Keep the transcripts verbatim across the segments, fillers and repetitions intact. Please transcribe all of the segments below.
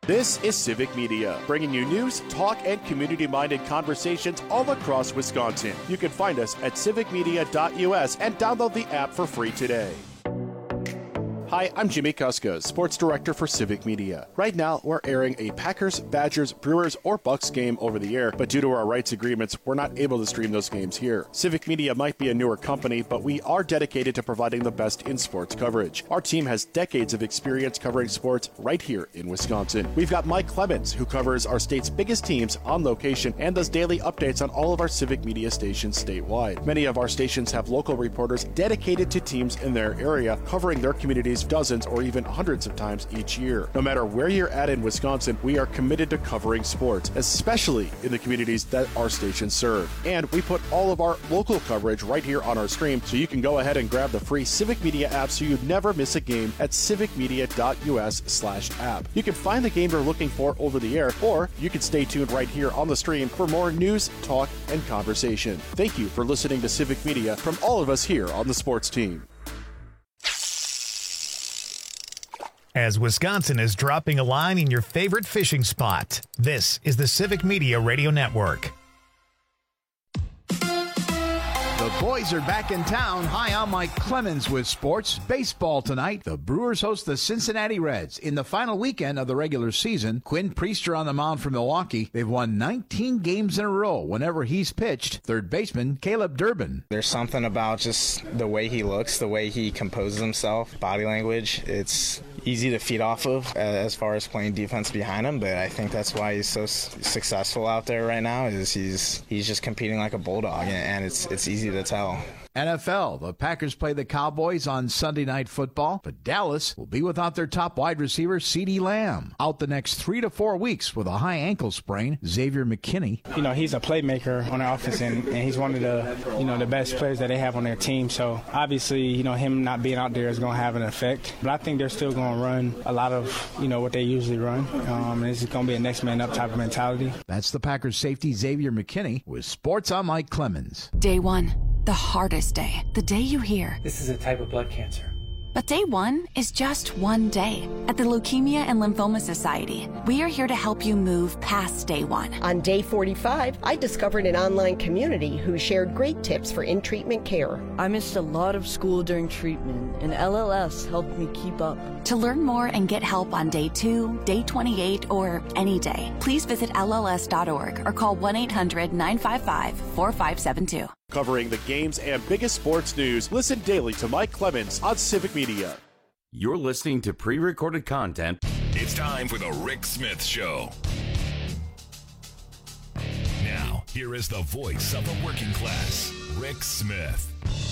This is Civic Media, bringing you news, talk, and community-minded conversations all across Wisconsin. You can find us at civic media dot U S and download the app for free today. Hi, I'm Jimmy Kuska, Sports Director for Civic Media. Right now, we're airing a Packers, Badgers, Brewers, or Bucks game over the air, but due to our rights agreements, we're not able to stream those games here. Civic Media might be a newer company, but we are dedicated to providing the best in sports coverage. Our team has decades of experience covering sports right here in Wisconsin. We've got Mike Clemens, who covers our state's biggest teams on location and does daily updates on all of our Civic Media stations statewide. Many of our stations have local reporters dedicated to teams in their area, covering their communities dozens or even hundreds of times each year. No matter where you're at in Wisconsin, we are committed to covering sports, especially in the communities that our stations serve. And we put all of our local coverage right here on our stream, so you can go ahead and grab the free Civic Media app so you never miss a game at civic media dot U S slash app. You can find the game you're looking for over the air, or you can stay tuned right here on the stream for more news, talk, and conversation. Thank you for listening to Civic Media from all of us here on the sports team. As Wisconsin is dropping a line in your favorite fishing spot, this is the Civic Media Radio Network. The boys are back in town. Hi, I'm Mike Clemens with sports. Baseball tonight. The Brewers host the Cincinnati Reds in the final weekend of the regular season. Quinn Priester on the mound for Milwaukee. They've won nineteen games in a row whenever he's pitched. Third baseman Caleb Durbin. There's something about just the way he looks, the way he composes himself, body language. It's easy to feed off of as far as playing defense behind him, but I think that's why he's so successful out there right now, is he's he's just competing like a bulldog, and it's it's easy to tell. N F L, the Packers play the Cowboys on Sunday Night Football, but Dallas will be without their top wide receiver, CeeDee Lamb, out the next three to four weeks with a high ankle sprain. Xavier McKinney. You know, he's a playmaker on the offense, and, and he's one of the, you know, the best players that they have on their team. So obviously, you know, him not being out there is going to have an effect. But I think they're still going to run a lot of, you know, what they usually run. Um, and this is going to be a next man up type of mentality. That's the Packers safety, Xavier McKinney, with sports. I'm Mike Clemens. Day one. The hardest day, the day you hear, this is a type of blood cancer. But day one is just one day. At the Leukemia and Lymphoma Society, we are here to help you move past day one. On day forty-five, I discovered an online community who shared great tips for in-treatment care. I missed a lot of school during treatment, and L L S helped me keep up. To learn more and get help on day two, day twenty-eight, or any day, please visit L L S dot org or call one eight hundred nine five five four five seven two. Covering the games and biggest sports news, listen daily to Mike Clemens on Civic Media. You're listening to pre-recorded content. It's time for the Rick Smith Show. Now, here is the voice of the working class, Rick Smith.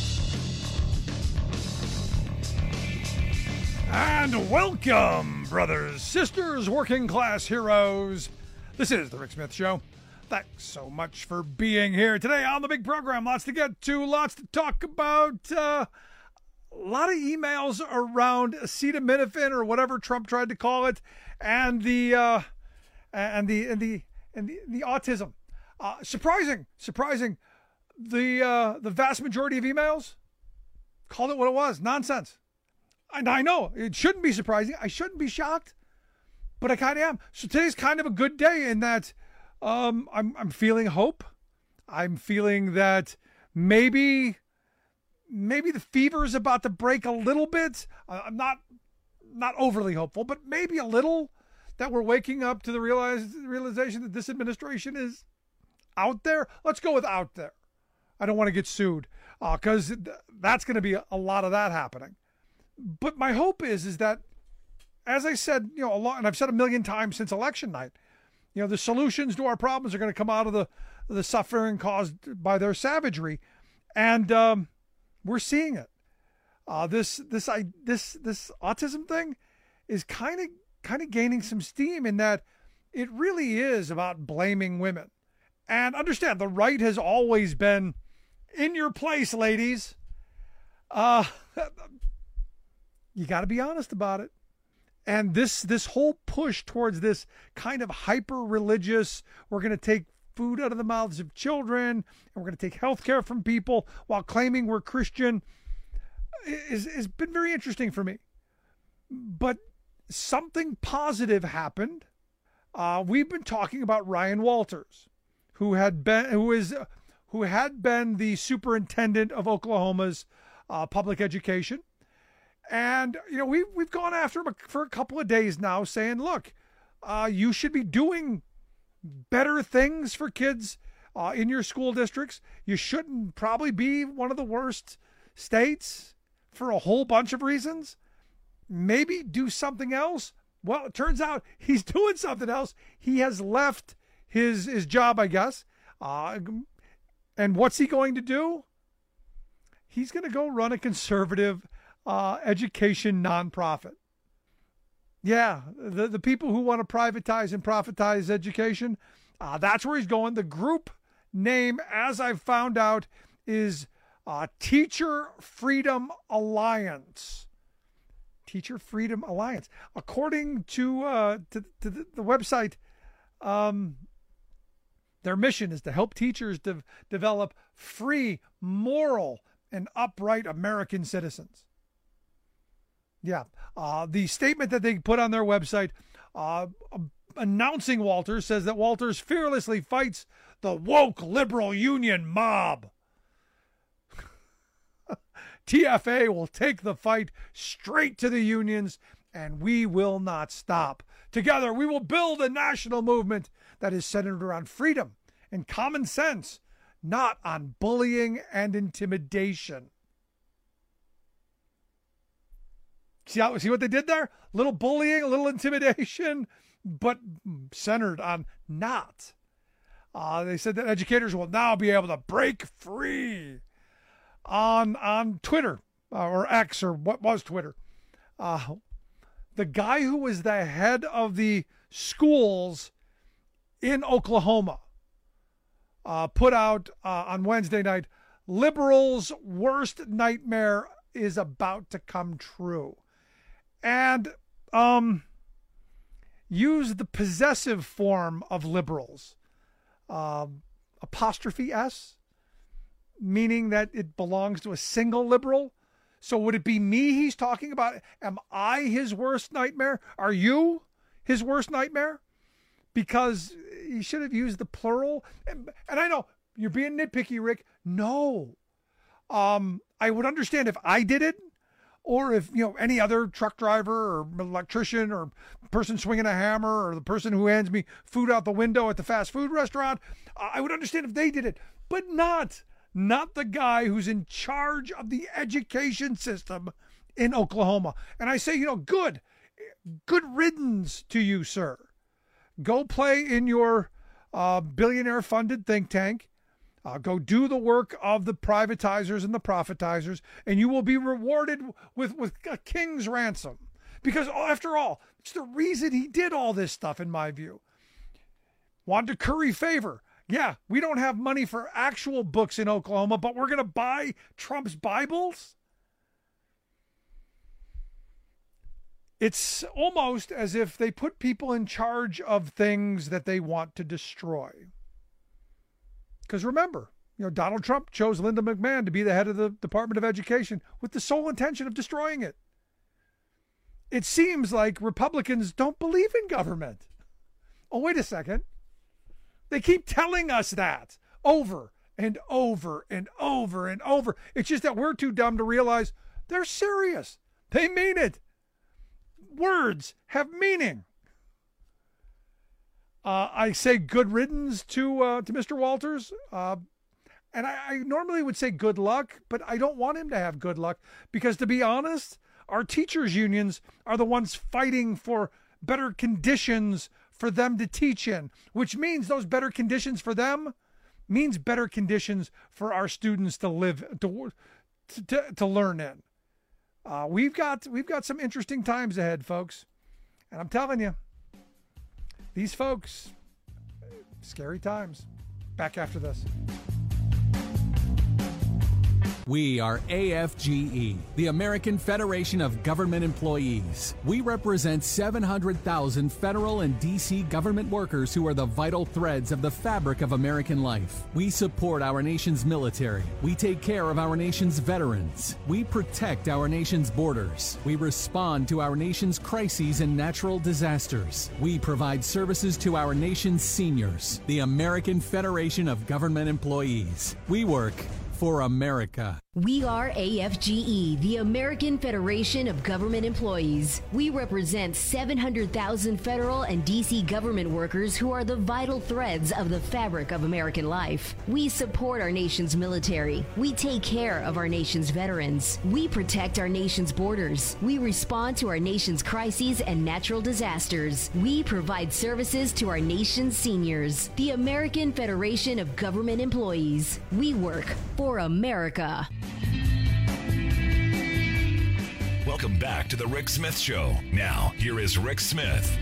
And welcome, brothers, sisters, working class heroes. This is the Rick Smith Show. Thanks so much for being here today on the big program. Lots to get to, lots to talk about. Uh, a lot of emails around acetaminophen or whatever Trump tried to call it, and the uh, and the and the and the, the autism. Uh, surprising, surprising. The uh, the vast majority of emails called it what it was: nonsense. And I know it shouldn't be surprising. I shouldn't be shocked, but I kind of am. So today's kind of a good day in that. Um, I'm I'm feeling hope. I'm feeling that maybe maybe the fever is about to break a little bit. I'm not not overly hopeful, but maybe a little, that we're waking up to the realize, realization that this administration is out there. Let's go with out there. I don't want to get sued because uh, th- that's going to be a, a lot of that happening. But my hope is is that, as I said, you know, a lot, and I've said a million times since election night, you know, the solutions to our problems are going to come out of the the suffering caused by their savagery, and um, we're seeing it. Uh, this this I this this autism thing is kind of kind of gaining some steam in that it really is about blaming women. And understand, the right has always been in your place, ladies. Uh, you got to be honest about it. And this this whole push towards this kind of hyper-religious, we're going to take food out of the mouths of children, and we're going to take health care from people while claiming we're Christian, is has been very interesting for me. But something positive happened Uh, we've been talking about Ryan Walters, who had been who is who had been the superintendent of Oklahoma's uh, public education, and you know we we've, we've gone after him for a couple of days now, saying, look, uh, you should be doing better things for kids uh, in your school districts. You shouldn't probably be one of the worst states for a whole bunch of reasons. Maybe do something else. Well, it turns out he's doing something else. He has left his his job, I guess. Uh, and what's he going to do? He's going to go run a conservative uh, education nonprofit. Yeah, the, the people who want to privatize and profitize education, uh, that's where he's going. The group name, as I've found out, is uh, Teacher Freedom Alliance. Teacher Freedom Alliance. According to uh, to, to the, the website, um, their mission is to help teachers de- develop free, moral, and upright American citizens. Yeah. Uh, the statement that they put on their website uh, announcing Walters says that Walters fearlessly fights the woke liberal union mob. T F A will take the fight straight to the unions, and we will not stop. Together, we will build a national movement that is centered around freedom and common sense, not on bullying and intimidation. See how, see what they did there? A little bullying, a little intimidation, but centered on not. Uh, they said that educators will now be able to break free. On on Twitter, uh, or X, or what was Twitter, uh, the guy who was the head of the schools in Oklahoma uh, put out uh, on Wednesday night, liberals' worst nightmare is about to come true. And um, use the possessive form of liberals, um, apostrophe S. Meaning that it belongs to a single liberal. So would it be me he's talking about? Am I his worst nightmare? Are you his worst nightmare? Because he should have used the plural. And, and I know you're being nitpicky, Rick. No. Um, I would understand if I did it, or if, you know, any other truck driver or electrician or person swinging a hammer or the person who hands me food out the window at the fast food restaurant. I would understand if they did it, but not. Not the guy who's in charge of the education system in Oklahoma. And I say, you know, good, good riddance to you, sir. Go play in your uh, billionaire-funded think tank. Uh, go do the work of the privatizers and the profitizers, and you will be rewarded with, with a king's ransom. Because, after all, it's the reason he did all this stuff, in my view. Wanted to curry favor. Yeah, we don't have money for actual books in Oklahoma, but we're going to buy Trump's Bibles? It's almost as if they put people in charge of things that they want to destroy. Because remember, you know, Donald Trump chose Linda McMahon to be the head of the Department of Education with the sole intention of destroying it. It seems like Republicans don't believe in government. Oh, wait a second. They keep telling us that over and over and over and over. It's just that we're too dumb to realize they're serious. They mean it. Words have meaning. Uh, I say good riddance to uh, to Mister Walters. Uh, and I, I normally would say good luck, but I don't want him to have good luck because, to be honest, our teachers' unions are the ones fighting for better conditions for them to teach in, which means those better conditions for them means better conditions for our students to live, to to, to learn in. Uh, we've got we've got some interesting times ahead, folks, and I'm telling you, these folks, scary times. Back after this. We are A F G E, the American Federation of Government Employees. We represent seven hundred thousand federal and D C government workers who are the vital threads of the fabric of American life. We support our nation's military. We take care of our nation's veterans. We protect our nation's borders. We respond to our nation's crises and natural disasters. We provide services to our nation's seniors. The American Federation of Government Employees. We work for America. We are A F G E, the American Federation of Government Employees. We represent seven hundred thousand federal and D C government workers who are the vital threads of the fabric of American life. We support our nation's military. We take care of our nation's veterans. We protect our nation's borders. We respond to our nation's crises and natural disasters. We provide services to our nation's seniors. The American Federation of Government Employees. We work for America. Welcome back to the Rick Smith Show. Now, here is Rick Smith.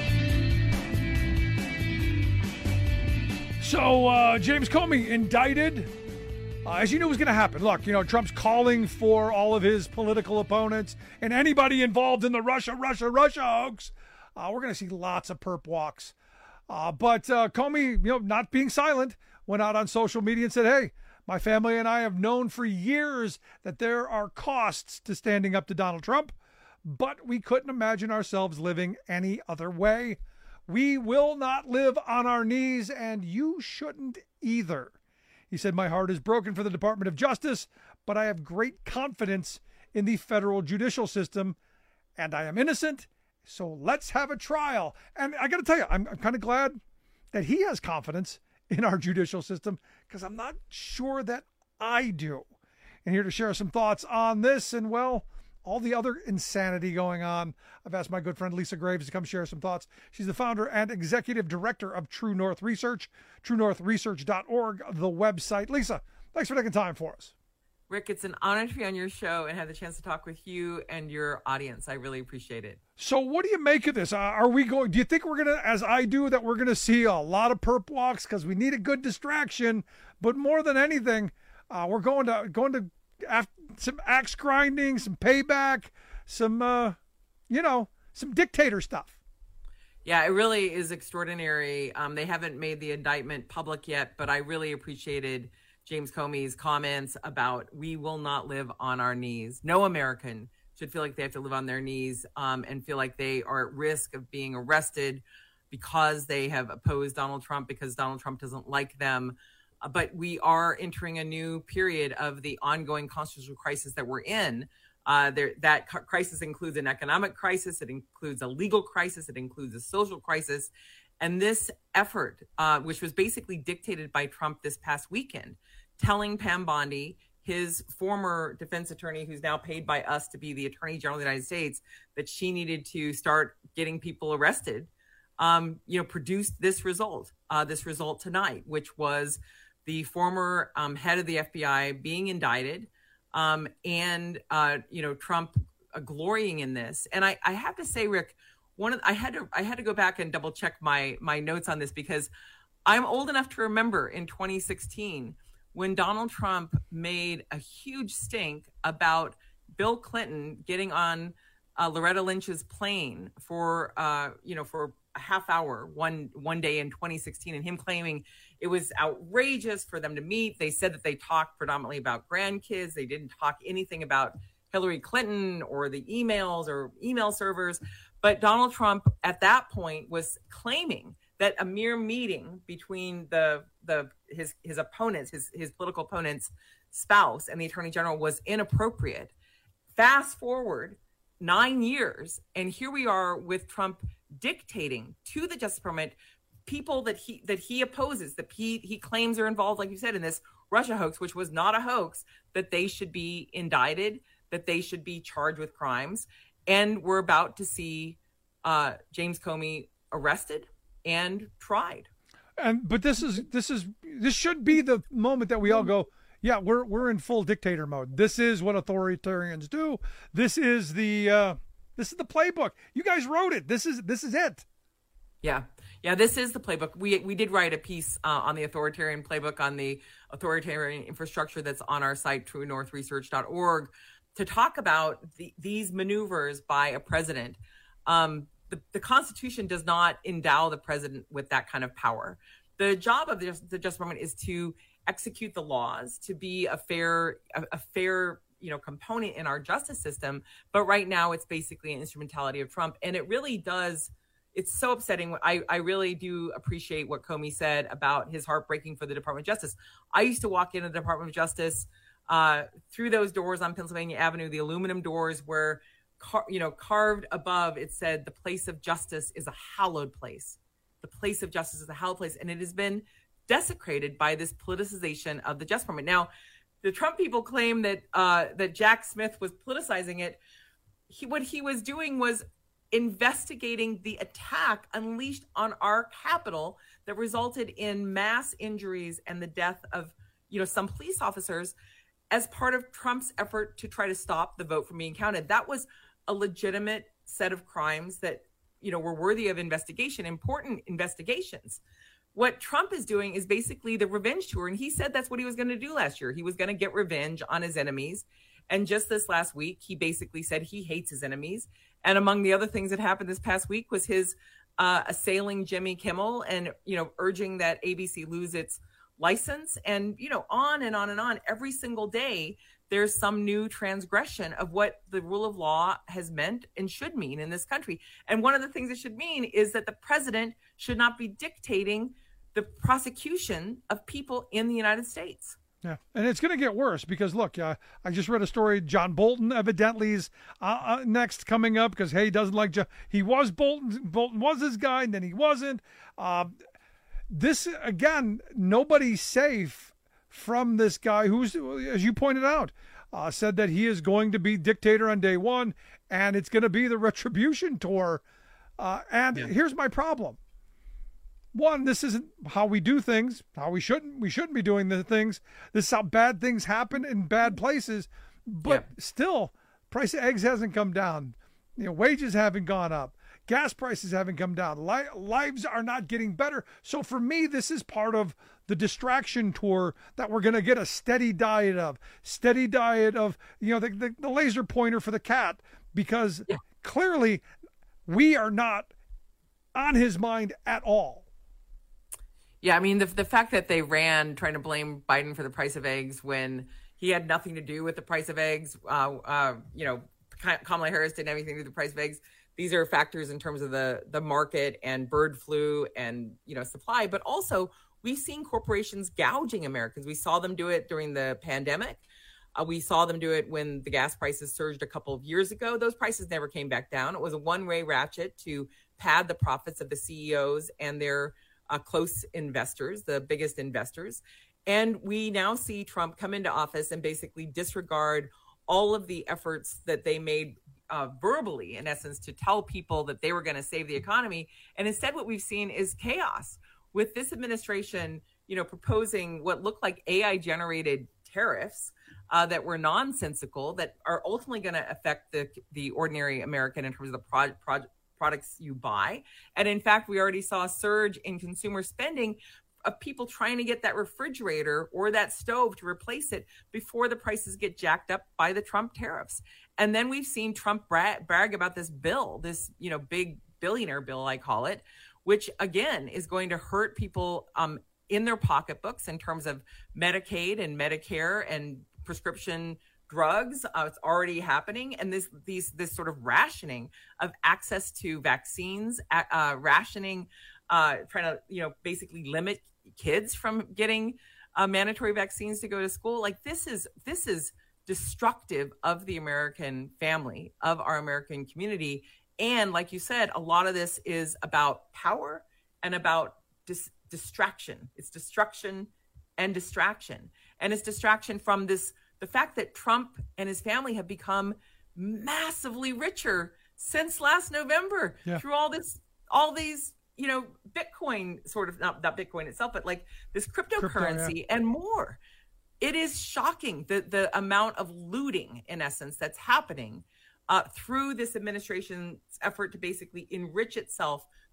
So, uh, James Comey indicted, uh, as you knew was going to happen. Look, you know, Trump's calling for all of his political opponents and anybody involved in the Russia, Russia, Russia hoax. Uh, we're going to see lots of perp walks. Uh, but uh, Comey, you know, not being silent, went out on social media and said, hey, my family and I have known for years that there are costs to standing up to Donald Trump, but we couldn't imagine ourselves living any other way. We will not live on our knees, and you shouldn't either. He said, my heart is broken for the Department of Justice, but I have great confidence in the federal judicial system, and I am innocent, so let's have a trial. And I got to tell you, I'm, I'm kind of glad that he has confidence in our judicial system, because I'm not sure that I do. And here to share some thoughts on this and, well, all the other insanity going on, I've asked my good friend Lisa Graves to come share some thoughts. She's the founder and executive director of True North Research, true north research dot org, the website. Lisa, thanks for taking time for us. Rick, it's an honor to be on your show and have the chance to talk with you and your audience. I really appreciate it. So what do you make of this? Uh, are we going, do you think we're going to, as I do, that we're going to see a lot of perp walks because we need a good distraction, but more than anything, uh, we're going to, going to have some axe grinding, some payback, some, uh, you know, some dictator stuff. Yeah, it really is extraordinary. Um, they haven't made the indictment public yet, but I really appreciated James Comey's comments about we will not live on our knees. No American should feel like they have to live on their knees um, and feel like they are at risk of being arrested because they have opposed Donald Trump, because Donald Trump doesn't like them. Uh, but we are entering a new period of the ongoing constitutional crisis that we're in. Uh, there, that c- crisis includes an economic crisis. It includes a legal crisis. It includes a social crisis. And this effort, uh, which was basically dictated by Trump this past weekend, telling Pam Bondi, his former defense attorney, who's now paid by us to be the Attorney General of the United States, that she needed to start getting people arrested, um, you know, produced this result, uh, this result tonight, which was the former um, head of the F B I being indicted um, and, uh, you know, Trump uh, glorying in this. And I, I have to say, Rick, one of, I had to I had to go back and double check my my notes on this, because I'm old enough to remember in twenty sixteen when Donald Trump made a huge stink about Bill Clinton getting on uh, Loretta Lynch's plane for, uh, you know, for a half hour one one day in twenty sixteen, and him claiming it was outrageous for them to meet. They said that they talked predominantly about grandkids. They didn't talk anything about Hillary Clinton or the emails or email servers. But Donald Trump at that point was claiming that a mere meeting between the the his his opponents, his his political opponent's spouse and the Attorney General was inappropriate. Fast forward nine years, and here we are with Trump dictating to the Justice Department people that he that he opposes, that he he claims are involved, like you said, in this Russia hoax, which was not a hoax, that they should be indicted, that they should be charged with crimes. And we're about to see uh, James Comey arrested and tried. And but this is this is this should be the moment that we all go, yeah, we're we're in full dictator mode. This is what authoritarians do. This is the uh, this is the playbook. You guys wrote it. This is this is it. Yeah. Yeah, this is the playbook. We we did write a piece uh, on the authoritarian playbook on the authoritarian infrastructure that's on our site, true north research dot org, to talk about the, these maneuvers by a president. Um, the, the Constitution does not endow the president with that kind of power. The job of the, the Justice Department is to execute the laws, to be a fair a, a fair you know component in our justice system. But right now, it's basically an instrumentality of Trump, and it really does. It's so upsetting. I, I really do appreciate what Comey said about his heartbreaking for the Department of Justice. I used to walk into the Department of Justice uh, through those doors on Pennsylvania Avenue, the aluminum doors where, car, you know, carved above, it said, the place of justice is a hallowed place. The place of justice is a hallowed place. And it has been desecrated by this politicization of the Justice Department. Now, the Trump people claim that uh, that Jack Smith was politicizing it. He, what he was doing was investigating the attack unleashed on our Capitol that resulted in mass injuries and the death of, you know, some police officers as part of Trump's effort to try to stop the vote from being counted. That was a legitimate set of crimes that, you know, were worthy of investigation, important investigations. What Trump is doing is basically the revenge tour. And he said that's what he was going to do last year. He was going to get revenge on his enemies. And just this last week, he basically said he hates his enemies. And among the other things that happened this past week was his uh, assailing Jimmy Kimmel and, you know, urging that A B C lose its license and, you know, on and on and on. Every single day, there's some new transgression of what the rule of law has meant and should mean in this country. And one of the things it should mean is that the president should not be dictating the prosecution of people in the United States. Yeah, and it's going to get worse because, look, uh, I just read a story. John Bolton evidently is uh, uh, next coming up because, hey, he doesn't like John. He was Bolton. Bolton was his guy, and then he wasn't. Uh, this, again, nobody's safe from this guy who's, as you pointed out, uh, said that he is going to be dictator on day one, and it's going to be the retribution tour. Uh, and yeah. Here's my problem. One, this isn't how we do things, how we shouldn't we shouldn't be doing the things. This is how bad things happen in bad places. But yeah. Still, price of eggs hasn't come down. You know, wages haven't gone up. Gas prices haven't come down. Li- lives are not getting better. So for me, this is part of the distraction tour that we're going to get a steady diet of. Steady diet of, you know, the, the, the laser pointer for the cat. Because yeah. Clearly we are not on his mind at all. Yeah, I mean, the the fact that they ran trying to blame Biden for the price of eggs when he had nothing to do with the price of eggs, uh, uh, you know, Kamala Harris didn't have anything to do with the price of eggs. These are factors in terms of the the market and bird flu and, you know, supply. But also, we've seen corporations gouging Americans. We saw them do it during the pandemic. Uh, we saw them do it when the gas prices surged a couple of years ago. Those prices never came back down. It was a one-way ratchet to pad the profits of the C E Os and their Uh, close investors, the biggest investors. And we now see Trump come into office and basically disregard all of the efforts that they made uh, verbally, in essence, to tell people that they were going to save the economy. And instead, what we've seen is chaos with this administration, you know, proposing what looked like A I generated tariffs uh, that were nonsensical, that are ultimately going to affect the the ordinary American in terms of the project project. products you buy. And in fact, we already saw a surge in consumer spending of people trying to get that refrigerator or that stove to replace it before the prices get jacked up by the Trump tariffs. And then we've seen Trump brag, brag about this bill, this, you know, big billionaire bill, I call it, which again is going to hurt people um, in their pocketbooks in terms of Medicaid and Medicare and prescription drugs. Uh, it's already happening. And this these this sort of rationing of access to vaccines, uh, rationing, uh, trying to, you know, basically limit kids from getting uh, mandatory vaccines to go to school. Like this is this is destructive of the American family, of our American community. And like you said, a lot of this is about power and about dis- distraction. It's destruction and distraction. And it's distraction from this the fact that Trump and his family have become massively richer since last November yeah. through all this, all these, you know, Bitcoin sort of, not, not Bitcoin itself, but like this cryptocurrency Crypto, yeah. and more. It is shocking the, the amount of looting, in essence, that's happening uh, through this administration's effort to basically enrich itself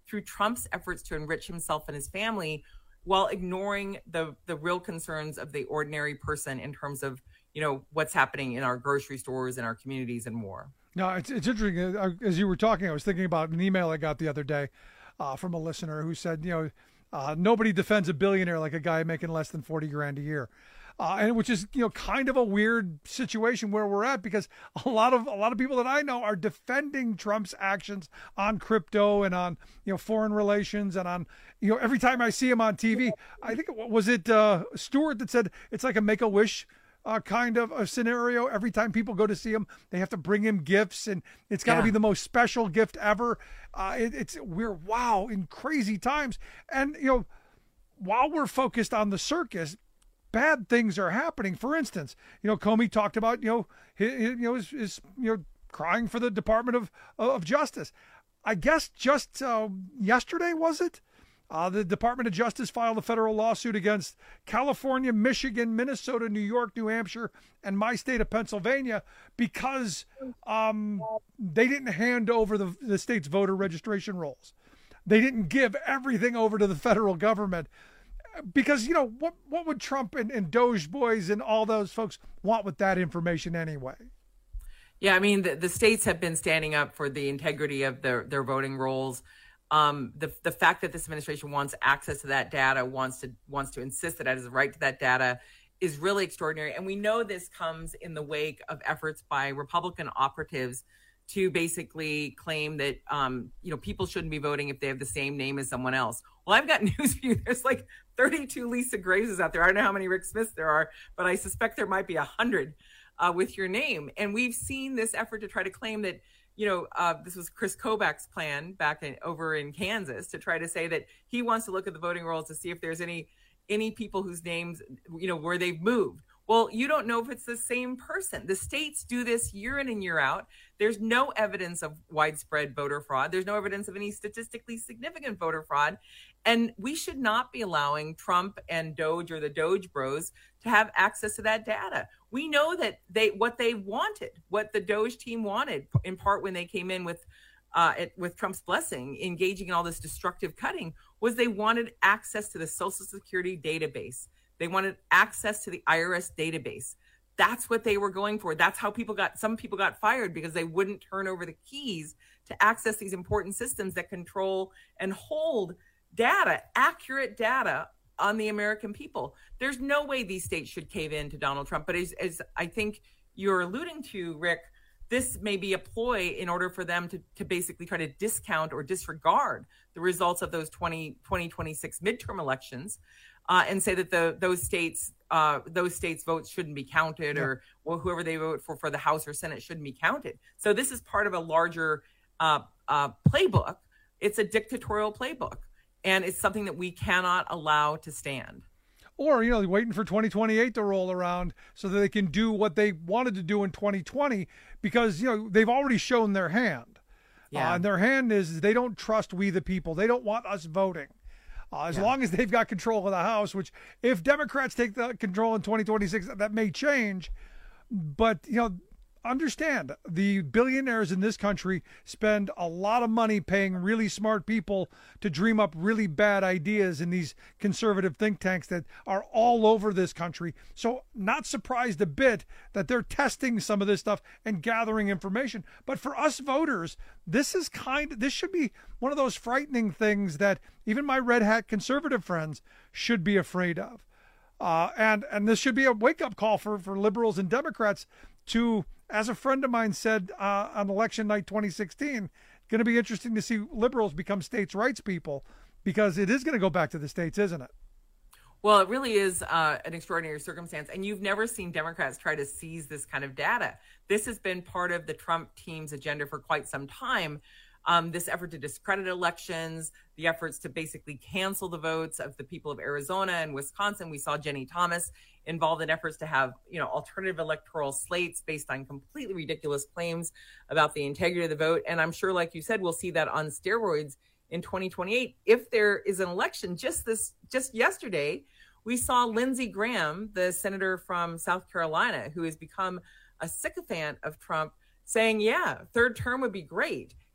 through Trump's efforts to enrich himself and his family, while ignoring the the real concerns of the ordinary person in terms of, you know, what's happening in our grocery stores, in our communities, and more. No, it's it's interesting. As you were talking, I was thinking about an email I got the other day uh, from a listener who said, you know, uh, nobody defends a billionaire like a guy making less than forty grand a year. Uh, and which is, you know, kind of a weird situation where we're at, because a lot of a lot of people that I know are defending Trump's actions on crypto and on, you know, foreign relations and on, you know, every time I see him on T V, I think it was it uh, Stewart that said it's like a Make-A-Wish uh, kind of a scenario. Every time people go to see him, they have to bring him gifts, and it's got to yeah. be the most special gift ever. Uh, it, it's we're wow in crazy times, and you know, while we're focused on the circus, bad things are happening. For instance, you know, Comey talked about, you know, his, you know, his, his, you know, crying for the Department of of Justice. I guess just uh, yesterday, was it? Uh, the Department of Justice filed a federal lawsuit against California, Michigan, Minnesota, New York, New Hampshire, and my state of Pennsylvania because um, they didn't hand over the, the state's voter registration rolls. They didn't give everything over to the federal government. Because, you know, what what would Trump and, and Doge boys and all those folks want with that information anyway? Yeah, I mean, the, the states have been standing up for the integrity of their, their voting rolls. Um, the the fact that this administration wants access to that data, wants to wants to insist that it has a right to that data, is really extraordinary. And we know this comes in the wake of efforts by Republican operatives to basically claim that, um, you know, people shouldn't be voting if they have the same name as someone else. Well, I've got news for you. There's like thirty-two Lisa Graveses out there. I don't know how many Rick Smiths there are, but I suspect there might be one hundred uh, with your name. And we've seen this effort to try to claim that, you know, uh, this was Chris Kobach's plan back in, over in Kansas, to try to say that he wants to look at the voting rolls to see if there's any any people whose names, you know, where they've moved. Well, you don't know if it's the same person. The states do this year in and year out. There's no evidence of widespread voter fraud. There's no evidence of any statistically significant voter fraud. And we should not be allowing Trump and Doge or the Doge bros to have access to that data. We know that they what they wanted, what the Doge team wanted, in part when they came in with uh, it, with Trump's blessing, engaging in all this destructive cutting, was they wanted access to the Social Security database. They wanted access to the I R S database. That's what they were going for. That's how people got, some people got fired because they wouldn't turn over the keys to access these important systems that control and hold data, accurate data on the American people. There's no way these states should cave in to Donald Trump. But as, as I think you're alluding to, Rick, this may be a ploy in order for them to, to basically try to discount or disregard the results of those twenty twenty-six midterm elections. Uh, and say that the those states uh, those states' votes shouldn't be counted, yeah. or well, whoever they vote for for the House or Senate shouldn't be counted. So this is part of a larger uh, uh, playbook. It's a dictatorial playbook, and it's something that we cannot allow to stand. Or, you know, waiting for twenty twenty-eight to roll around so that they can do what they wanted to do in twenty twenty, because, you know, they've already shown their hand. Yeah. Uh, and their hand is they don't trust we the people. They don't want us voting. Uh, as yeah. long as they've got control of the House, which if Democrats take the control in twenty twenty-six, that may change. But, you know, understand the billionaires in this country spend a lot of money paying really smart people to dream up really bad ideas in these conservative think tanks that are all over this country. So not surprised a bit that they're testing some of this stuff and gathering information. But for us voters, this is kind of, this should be one of those frightening things that even my red hat conservative friends should be afraid of. Uh, and, and this should be a wake-up call for, for liberals and Democrats to, as a friend of mine said uh, on election night twenty sixteen, going to be interesting to see liberals become states' rights people, because it is going to go back to the states, isn't it? Well, it really is uh, an extraordinary circumstance. And you've never seen Democrats try to seize this kind of data. This has been part of the Trump team's agenda for quite some time. Um, this effort to discredit elections, the efforts to basically cancel the votes of the people of Arizona and Wisconsin. We saw Jenny Thomas involved in efforts to have, you know, alternative electoral slates based on completely ridiculous claims about the integrity of the vote. And I'm sure, like you said, we'll see that on steroids in twenty twenty-eight. If there is an election, just this, just yesterday, we saw Lindsey Graham, the senator from South Carolina, who has become a sycophant of Trump, saying, yeah, third term would be great.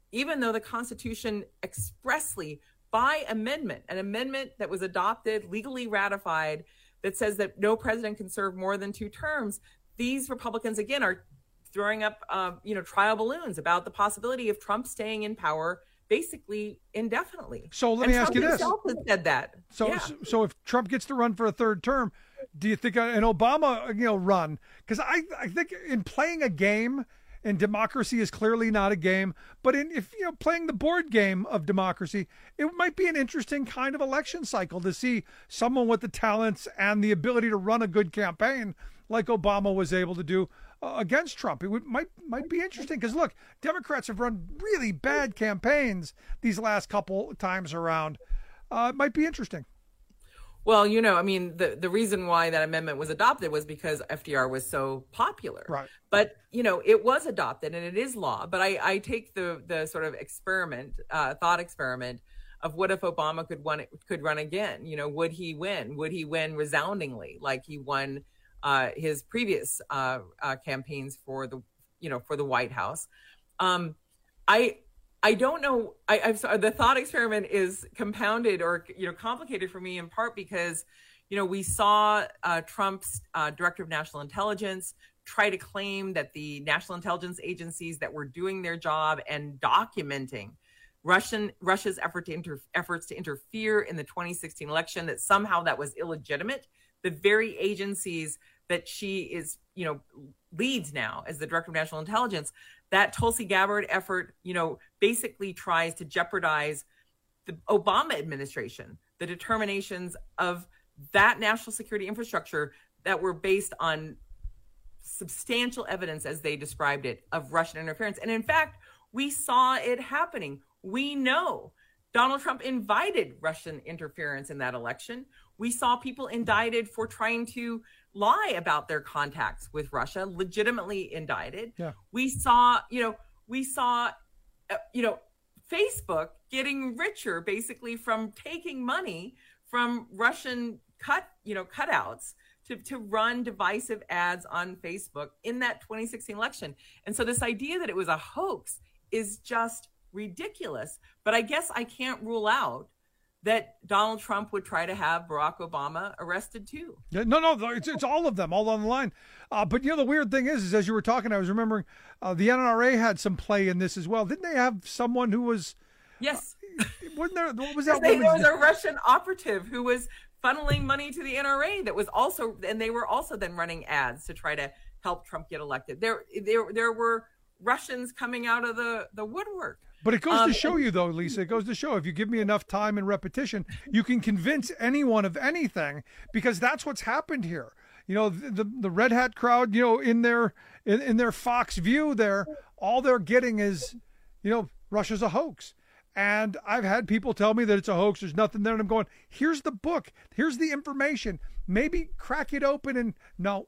even though the Constitution expressly, by amendment, an amendment that was adopted, legally ratified, that says that no president can serve more than two terms, these Republicans, again, are throwing up, uh, you know, trial balloons about the possibility of Trump staying in power basically indefinitely. So let and me Trump ask you this. himself has said that. So, yeah. so, so if Trump gets to run for a third term, do you think an Obama, you know, run? Because I, I think in playing a game, and democracy is clearly not a game, but in if you know playing the board game of democracy, it might be an interesting kind of election cycle to see someone with the talents and the ability to run a good campaign like Obama was able to do uh, against Trump. It would, might might be interesting because look, Democrats have run really bad campaigns these last couple times around. Uh, it might be interesting. Well, you know, I mean, the, the reason why that amendment was adopted was because F D R was so popular. Right. But, you know, it was adopted and it is law. But I, I take the the sort of experiment, uh, thought experiment of what if Obama could run, could run again? You know, would he win? Would he win resoundingly like he won uh, his previous uh, uh, campaigns for the, you know, for the White House? Um, I I don't know. I, I've the thought experiment is compounded or you know complicated for me in part because you know we saw uh, Trump's uh, director of national intelligence try to claim that the national intelligence agencies that were doing their job and documenting Russian Russia's effort to inter, efforts to interfere in the twenty sixteen election, that somehow that was illegitimate. The very agencies that she is you know leads now as the director of national intelligence. That Tulsi Gabbard effort, you know, basically tries to jeopardize the Obama administration, the determinations of that national security infrastructure that were based on substantial evidence, as they described it, of Russian interference. And in fact, we saw it happening. We know Donald Trump invited Russian interference in that election. We saw people indicted for trying to lie about their contacts with Russia, legitimately indicted. Yeah. We saw, you know, we saw, uh, you know, Facebook getting richer basically from taking money from Russian cut, you know, cutouts to, to run divisive ads on Facebook in that twenty sixteen election. And so this idea that it was a hoax is just ridiculous. But I guess I can't rule out that Donald Trump would try to have Barack Obama arrested too. Yeah, no, no, it's, it's all of them, all on the line. Uh, but, you know, the weird thing is, is as you were talking, I was remembering uh, the N R A had some play in this as well. Didn't they have someone who was... Yes. Uh, wasn't there, what was that? There was a Russian operative who was funneling money to the N R A that was also, and they were also then running ads to try to help Trump get elected. There, there, there were Russians coming out of the, the woodwork. But it goes um, to show you, though, Lisa, it goes to show if you give me enough time and repetition, you can convince anyone of anything, because that's what's happened here. You know, the the, the Red Hat crowd, you know, in their in, in their Fox view there, all they're getting is, you know, Russia's a hoax. And I've had people tell me that it's a hoax. There's nothing there. And I'm going, here's the book. Here's the information. Maybe crack it open and no,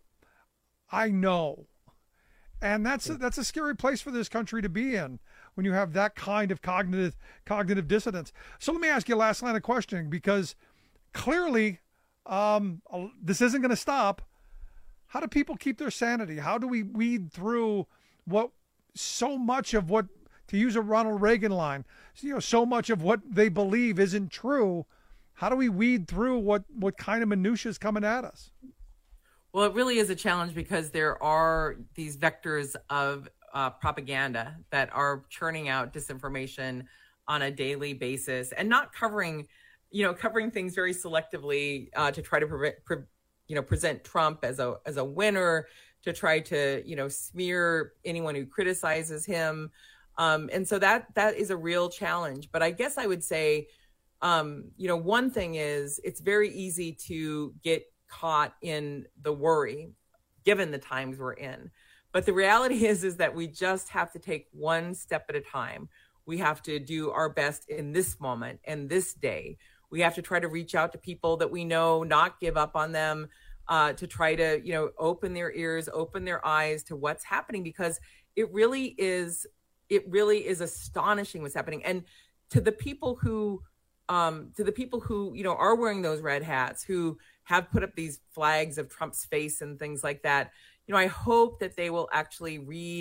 I know. And that's a, that's a scary place for this country to be in when you have that kind of cognitive cognitive dissonance. So let me ask you a last line of questioning, because clearly um, this isn't going to stop. How do people keep their sanity? How do we weed through what so much of what, to use a Ronald Reagan line, you know, so much of what they believe isn't true? How do we weed through what, what kind of minutia is coming at us? Well, it really is a challenge because there are these vectors of uh, propaganda that are churning out disinformation on a daily basis and not covering, you know, covering things very selectively uh, to try to, pre- pre- you know, present Trump as a as a winner, to try to, you know, smear anyone who criticizes him. Um, and so that that is a real challenge. But I guess I would say, um, you know, one thing is it's very easy to get caught in the worry, given the times we're in. But the reality is, is that we just have to take one step at a time. We have to do our best in this moment and this day. We have to try to reach out to people that we know, not give up on them, uh, to try to, you know, open their ears, open their eyes to what's happening, because it really is, it really is astonishing what's happening. And to the people who, um, to the people who, you know, are wearing those red hats, who have put up these flags of Trump's face and things like that, you know, I hope that they will actually read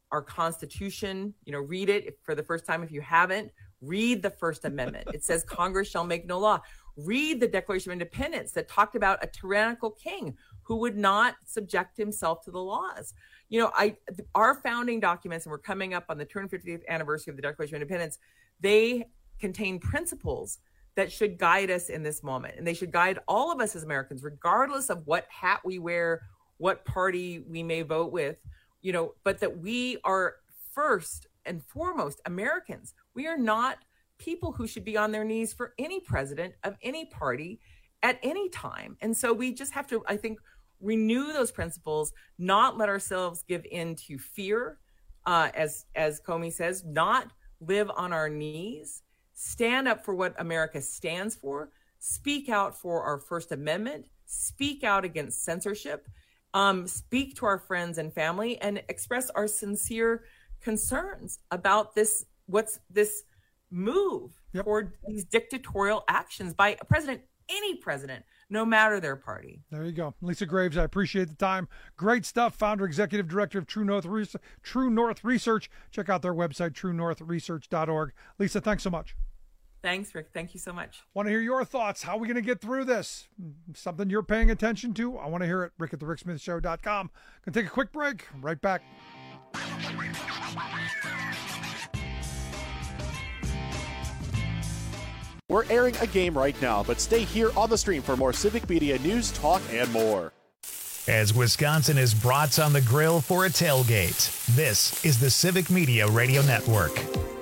our Constitution, you know, read it for the first time if you haven't. Read the First Amendment. It says Congress shall make no law. Read the Declaration of Independence that talked about a tyrannical king who would not subject himself to the laws. You know, I our founding documents, and we're coming up on the two hundred fiftieth anniversary of the Declaration of Independence, they contain principles that should guide us in this moment. And they should guide all of us as Americans, regardless of what hat we wear, what party we may vote with, you know, but that we are first and foremost Americans. We are not people who should be on their knees for any president of any party at any time. And so we just have to, I think, renew those principles, not let ourselves give in to fear, uh, as, as Comey says, not live on our knees, stand up for what America stands for, speak out for our First Amendment, speak out against censorship, um, speak to our friends and family, and express our sincere concerns about this, what's this move yep. toward these dictatorial actions by a president, any president, no matter their party. There you go. Lisa Graves, I appreciate the time. Great stuff. Founder, executive director of True North, Re- True North Research. Check out their website, true north research dot org. Lisa, thanks so much. Thanks, Rick. Thank you so much. Want to hear your thoughts. How are we going to get through this? Something you're paying attention to? I want to hear it. Rick at the rick smith show dot com. Going to take a quick break. Right back. We're airing a game right now, but stay here on the stream for more Civic Media news, talk, and more. As Wisconsin is brats on the grill for a tailgate, this is the Civic Media Radio Network.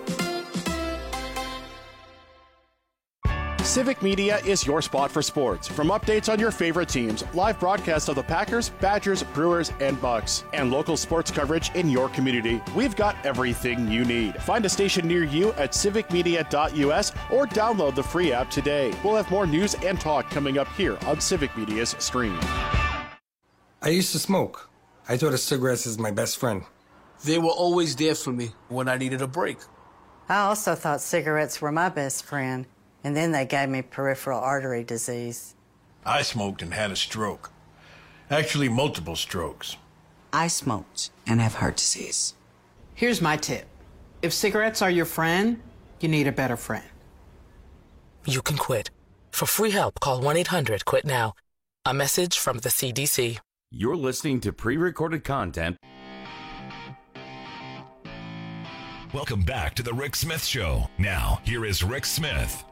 Civic Media is your spot for sports. From updates on your favorite teams, live broadcasts of the Packers, Badgers, Brewers, and Bucks, and local sports coverage in your community, we've got everything you need. Find a station near you at civic media dot u s or download the free app today. We'll have more news and talk coming up here on Civic Media's stream. I used to smoke. I thought of cigarettes as my best friend. They were always there for me when I needed a break. I also thought cigarettes were my best friend. And then they gave me peripheral artery disease. I smoked and had a stroke. Actually, multiple strokes. I smoked and have heart disease. Here's my tip. If cigarettes are your friend, you need a better friend. You can quit. For free help, call one eight hundred quit now. A message from the C D C. You're listening to pre-recorded content. Welcome back to the Rick Smith Show. Now, here is Rick Smith.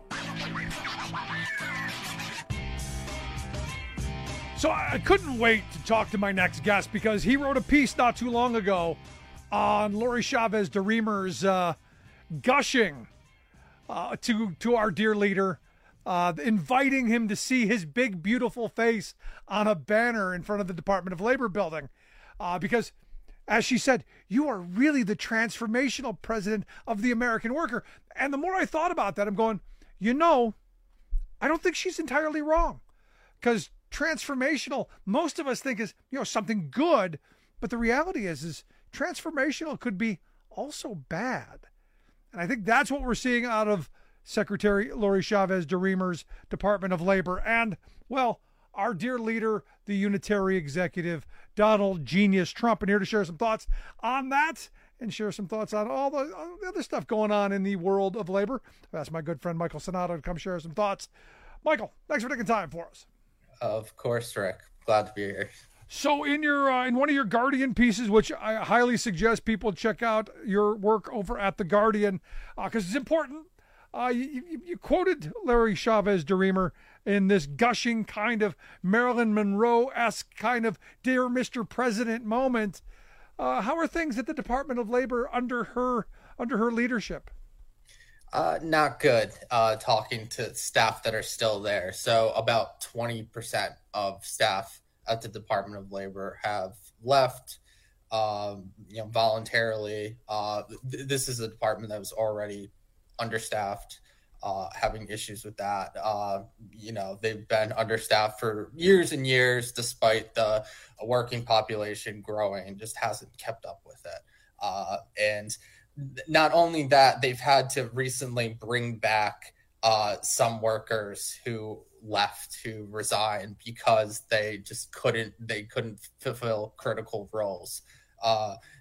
So I couldn't wait to talk to my next guest because he wrote a piece not too long ago on Lori Chavez DeRemer's uh, gushing uh, to to our dear leader, uh, inviting him to see his big, beautiful face on a banner in front of the Department of Labor building. Uh, because, as she said, you are really the transformational president of the American worker. And the more I thought about that, I'm going, you know, I don't think she's entirely wrong. Because transformational, most of us think is, you know, something good. But the reality is, is transformational could be also bad. And I think that's what we're seeing out of Secretary Lori Chavez DeRemer's Department of Labor. And, well, our dear leader, the unitary executive, Donald Genius Trump. And here to share some thoughts on that and share some thoughts on all the, all the other stuff going on in the world of labor. I've asked my good friend Michael Sonato to come share some thoughts. Michael, thanks for taking time for us. Of course, Rick. Glad to be here. So in your uh, in one of your Guardian pieces, which I highly suggest people check out your work over at The Guardian, because uh, it's important, uh, you, you, you quoted Lori Chavez DeRemer in this gushing kind of Marilyn Monroe-esque kind of Dear Mister President moment. Uh, how are things at the Department of Labor under her under her leadership? Uh, not good. Uh, talking to staff that are still there. So about twenty percent of staff at the Department of Labor have left, um, you know, voluntarily. Uh, th- this is a department that was already understaffed, uh, having issues with that. Uh, you know, they've been understaffed for years and years, despite the working population growing, and just hasn't kept up with it. Uh, and not only that, they've had to recently bring back uh, some workers who left, who resigned because they just couldn't, they couldn't fulfill critical roles. Uh,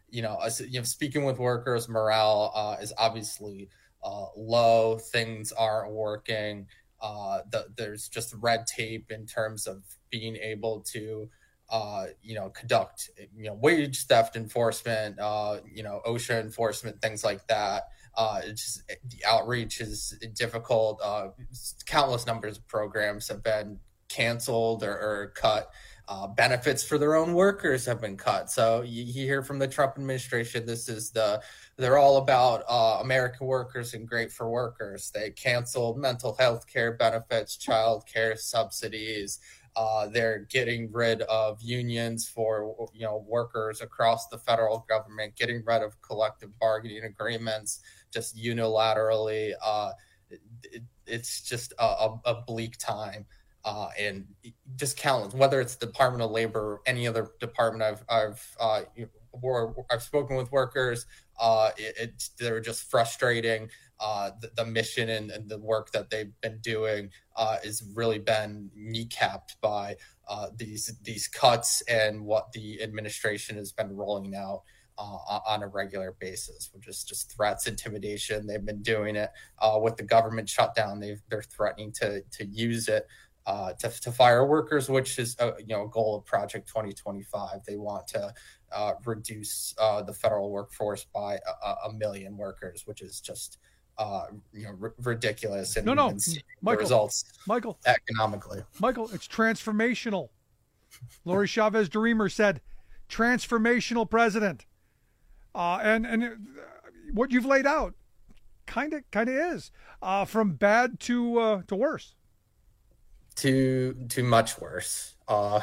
you know, as, you know, speaking with workers, morale uh, is obviously uh, low. Things aren't working. Uh, the, there's just red tape in terms of being able to, uh, you know, conduct, you know, wage theft enforcement, uh, you know, OSHA enforcement, things like that. Uh, it's just, the outreach is difficult. Uh, countless numbers of programs have been canceled or, or cut. Uh, benefits for their own workers have been cut. So you, you hear from the Trump administration, this is the, they're all about uh, American workers and great for workers. They canceled mental health care benefits, child care subsidies. Uh, they're getting rid of unions for, you know, workers across the federal government, getting rid of collective bargaining agreements just unilaterally. Uh, it, it's just a, a, a bleak time. Uh, and just countless, whether it's the Department of Labor or any other department I've I've uh, or I've spoken with workers, uh, it, it they're just frustrating. Uh, the, the mission and, and the work that they've been doing uh, has really been kneecapped by uh, these these cuts and what the administration has been rolling out uh, on a regular basis, which is just threats, intimidation. They've been doing it uh, with the government shutdown. They've, they're threatening to to use it. Uh, to, to fire workers, which is a, you know, a goal of Project twenty twenty-five. They want to uh, reduce uh, the federal workforce by a, a million workers, which is just uh, you know r- ridiculous. And no, no, and Michael, the results Michael, economically. Michael, it's transformational. Lori Chavez Dreamer said, "Transformational president," uh, and and it, what you've laid out, kind of kind of is uh, from bad to uh, to worse. To to much worse. Uh,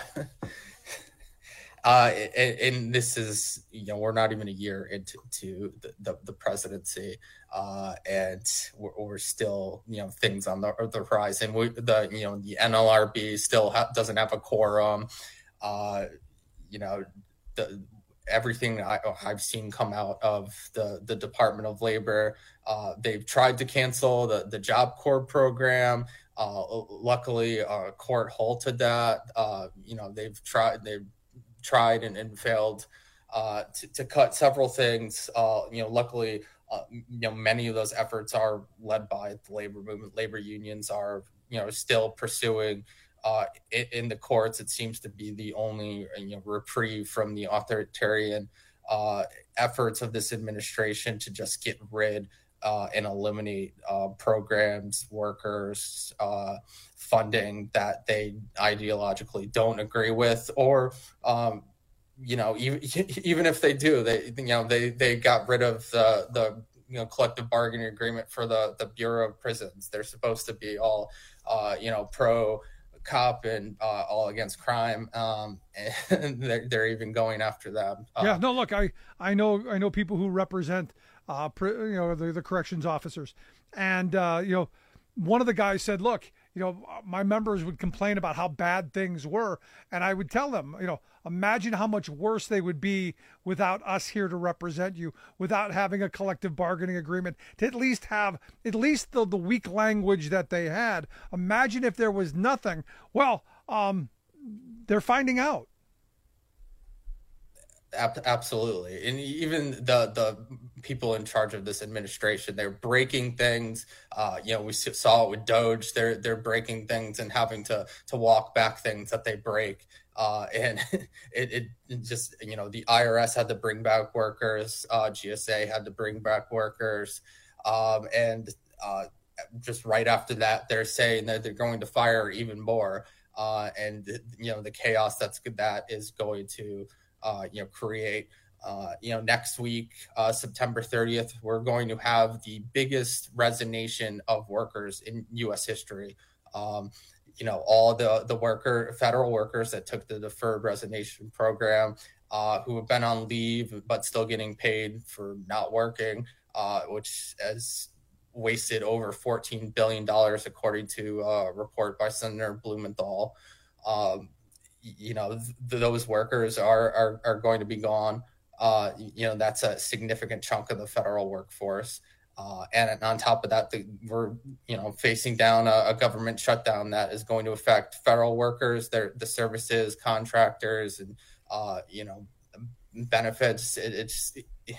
uh, and, and this is, you know, we're not even a year into to the, the, the presidency, uh, and we're, we're still, you know, things on the, the horizon. We, the you know the N L R B still ha- doesn't have a quorum. Uh, you know, the everything I, I've seen come out of the, the Department of Labor. Uh, they've tried to cancel the, the Job Corps program. Uh, luckily, uh, court halted that. Uh, you know, they've tried, they've tried and, and failed uh, to, to cut several things. Uh, you know, luckily, uh, you know, many of those efforts are led by the labor movement. Labor unions are, you know, still pursuing uh, in, in the courts. It seems to be the only, you know, reprieve from the authoritarian uh, efforts of this administration to just get rid Uh, and eliminate uh, programs, workers, uh, funding that they ideologically don't agree with, or um, you know, even even if they do, they you know they they got rid of the the you know collective bargaining agreement for the the Bureau of Prisons. They're supposed to be all uh, you know pro cop and uh, all against crime, um, and they're, they're even going after them. Uh, yeah, no, look, I I know I know people who represent. Uh, you know, the, the corrections officers. And, uh, you know, one of the guys said, look, you know, my members would complain about how bad things were. And I would tell them, you know, imagine how much worse they would be without us here to represent you, without having a collective bargaining agreement, to at least have at least the, the weak language that they had. Imagine if there was nothing. Well, um, they're finding out. Absolutely. And even the the people in charge of this administration, they're breaking things. Uh, you know, we saw it with Doge. They're they're breaking things and having to to walk back things that they break. Uh, and it, it, it just, you know, the I R S had to bring back workers. Uh, G S A had to bring back workers. Um, and uh, just right after that, they're saying that they're going to fire even more. Uh, and, you know, the chaos that's that is going to Uh, you know, create, uh, you know, next week, uh, September thirtieth, we're going to have the biggest resignation of workers in U S history. Um, you know, all the, the worker, federal workers that took the deferred resignation program, uh, who have been on leave, but still getting paid for not working, uh, which has wasted over fourteen billion dollars, according to a report by Senator Blumenthal. Um, you know, th- those workers are, are, are going to be gone. Uh, you know, that's a significant chunk of the federal workforce. Uh, and on top of that, the, we're, you know, facing down a, a government shutdown that is going to affect federal workers, their, the services, contractors, and, uh, you know, benefits. It, it's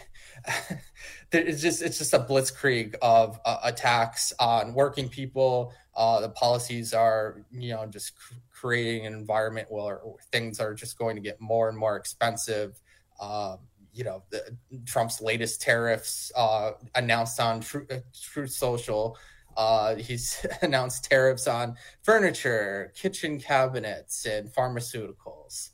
it's just it's just a blitzkrieg of uh, attacks on working people. Uh, the policies are, you know, just cr- creating an environment where things are just going to get more and more expensive. Um, you know, the, Trump's latest tariffs uh, announced on Truth, Truth Social. Uh, he's announced tariffs on furniture, kitchen cabinets, and pharmaceuticals.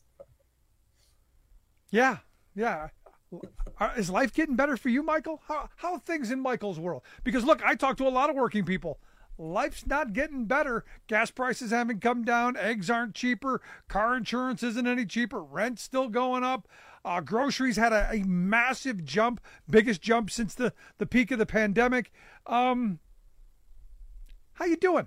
Yeah, yeah. Is life getting better for you, Michael? How how are things in Michael's world? Because look, I talk to a lot of working people. Life's not getting better. Gas prices haven't come down. Eggs aren't cheaper. Car insurance isn't any cheaper. Rent's still going up. Uh, groceries had a, a massive jump, biggest jump since the, the peak of the pandemic. Um, how you doing?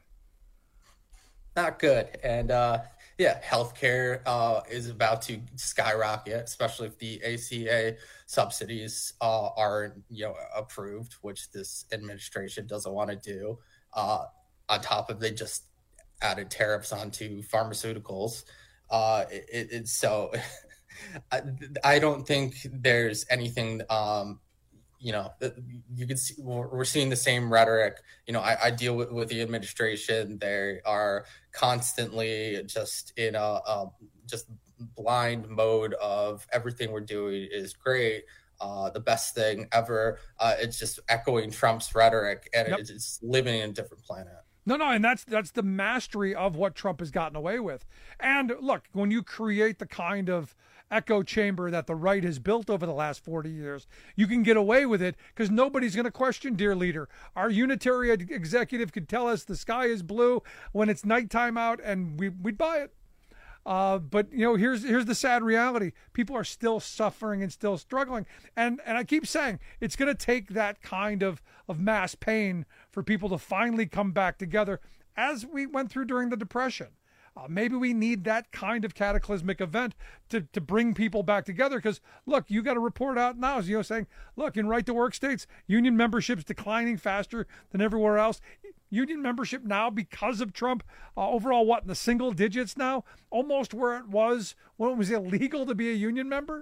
Not good. And uh, yeah, healthcare uh, is about to skyrocket, especially if the A C A subsidies uh, are, you know, approved, which this administration doesn't want to do. Uh, on top of they just added tariffs onto pharmaceuticals. Uh, it, it's so I, I don't think there's anything, um, you know, you could see, we're seeing the same rhetoric. You know, I, I deal with, with the administration. They are constantly just in a, a just blind mode of everything we're doing is great. Uh, the best thing ever. Uh, it's just echoing Trump's rhetoric, and yep. it's, it's living in a different planet. No, no, and that's that's the mastery of what Trump has gotten away with. And look, when you create the kind of echo chamber that the right has built over the last forty years, you can get away with it because nobody's going to question, dear leader. Our unitary executive could tell us the sky is blue when it's nighttime out, and we, we'd buy it. Uh, but, you know, here's here's the sad reality. People are still suffering and still struggling. And and I keep saying it's going to take that kind of, of mass pain for people to finally come back together as we went through during the Depression. Uh, maybe we need that kind of cataclysmic event to, to bring people back together. Because, look, you got a report out now, you know, saying, look, in right-to-work states, union membership's declining faster than everywhere else. Union membership now, because of Trump, uh, overall, what, in the single digits now? Almost where it was when it was illegal to be a union member?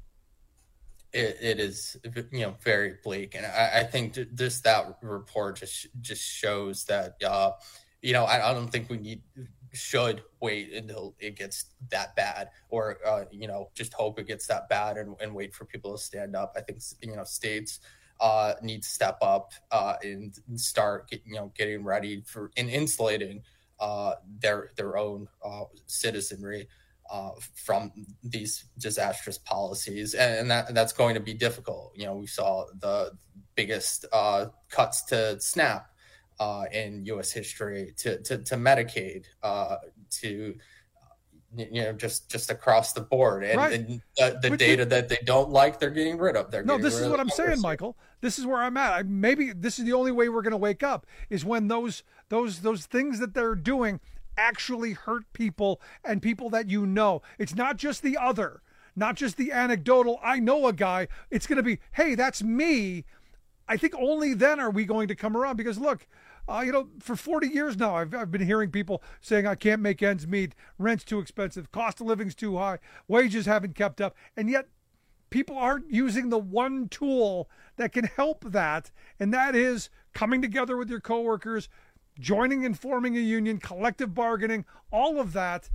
It, it is, you know, very bleak. And I, I think just that report just just shows that, uh, you know, I, I don't think we need... should wait until it gets that bad, or uh, you know, just hope it gets that bad and, and wait for people to stand up. I think, you know, states uh, need to step up uh, and start get, you know, getting ready for and insulating uh, their their own uh, citizenry uh, from these disastrous policies, and, and that that's going to be difficult. You know, we saw the biggest uh, cuts to SNAP Uh, in U S history, to to, to Medicaid, uh, to you know, just just across the board, and, right. and the, the data the, that they don't like, they're getting rid of. They're no, this is what I'm saying, Congress. Michael. This is where I'm at. I, maybe this is the only way we're going to wake up is when those those those things that they're doing actually hurt people and people that you know. It's not just the other, not just the anecdotal. I know a guy. It's going to be, hey, that's me. I think only then are we going to come around because look. Uh, you know, for forty years now, I've, I've been hearing people saying I can't make ends meet, rent's too expensive, cost of living's too high, wages haven't kept up, and yet people aren't using the one tool that can help that, and that is coming together with your coworkers, joining and forming a union, collective bargaining, all of that.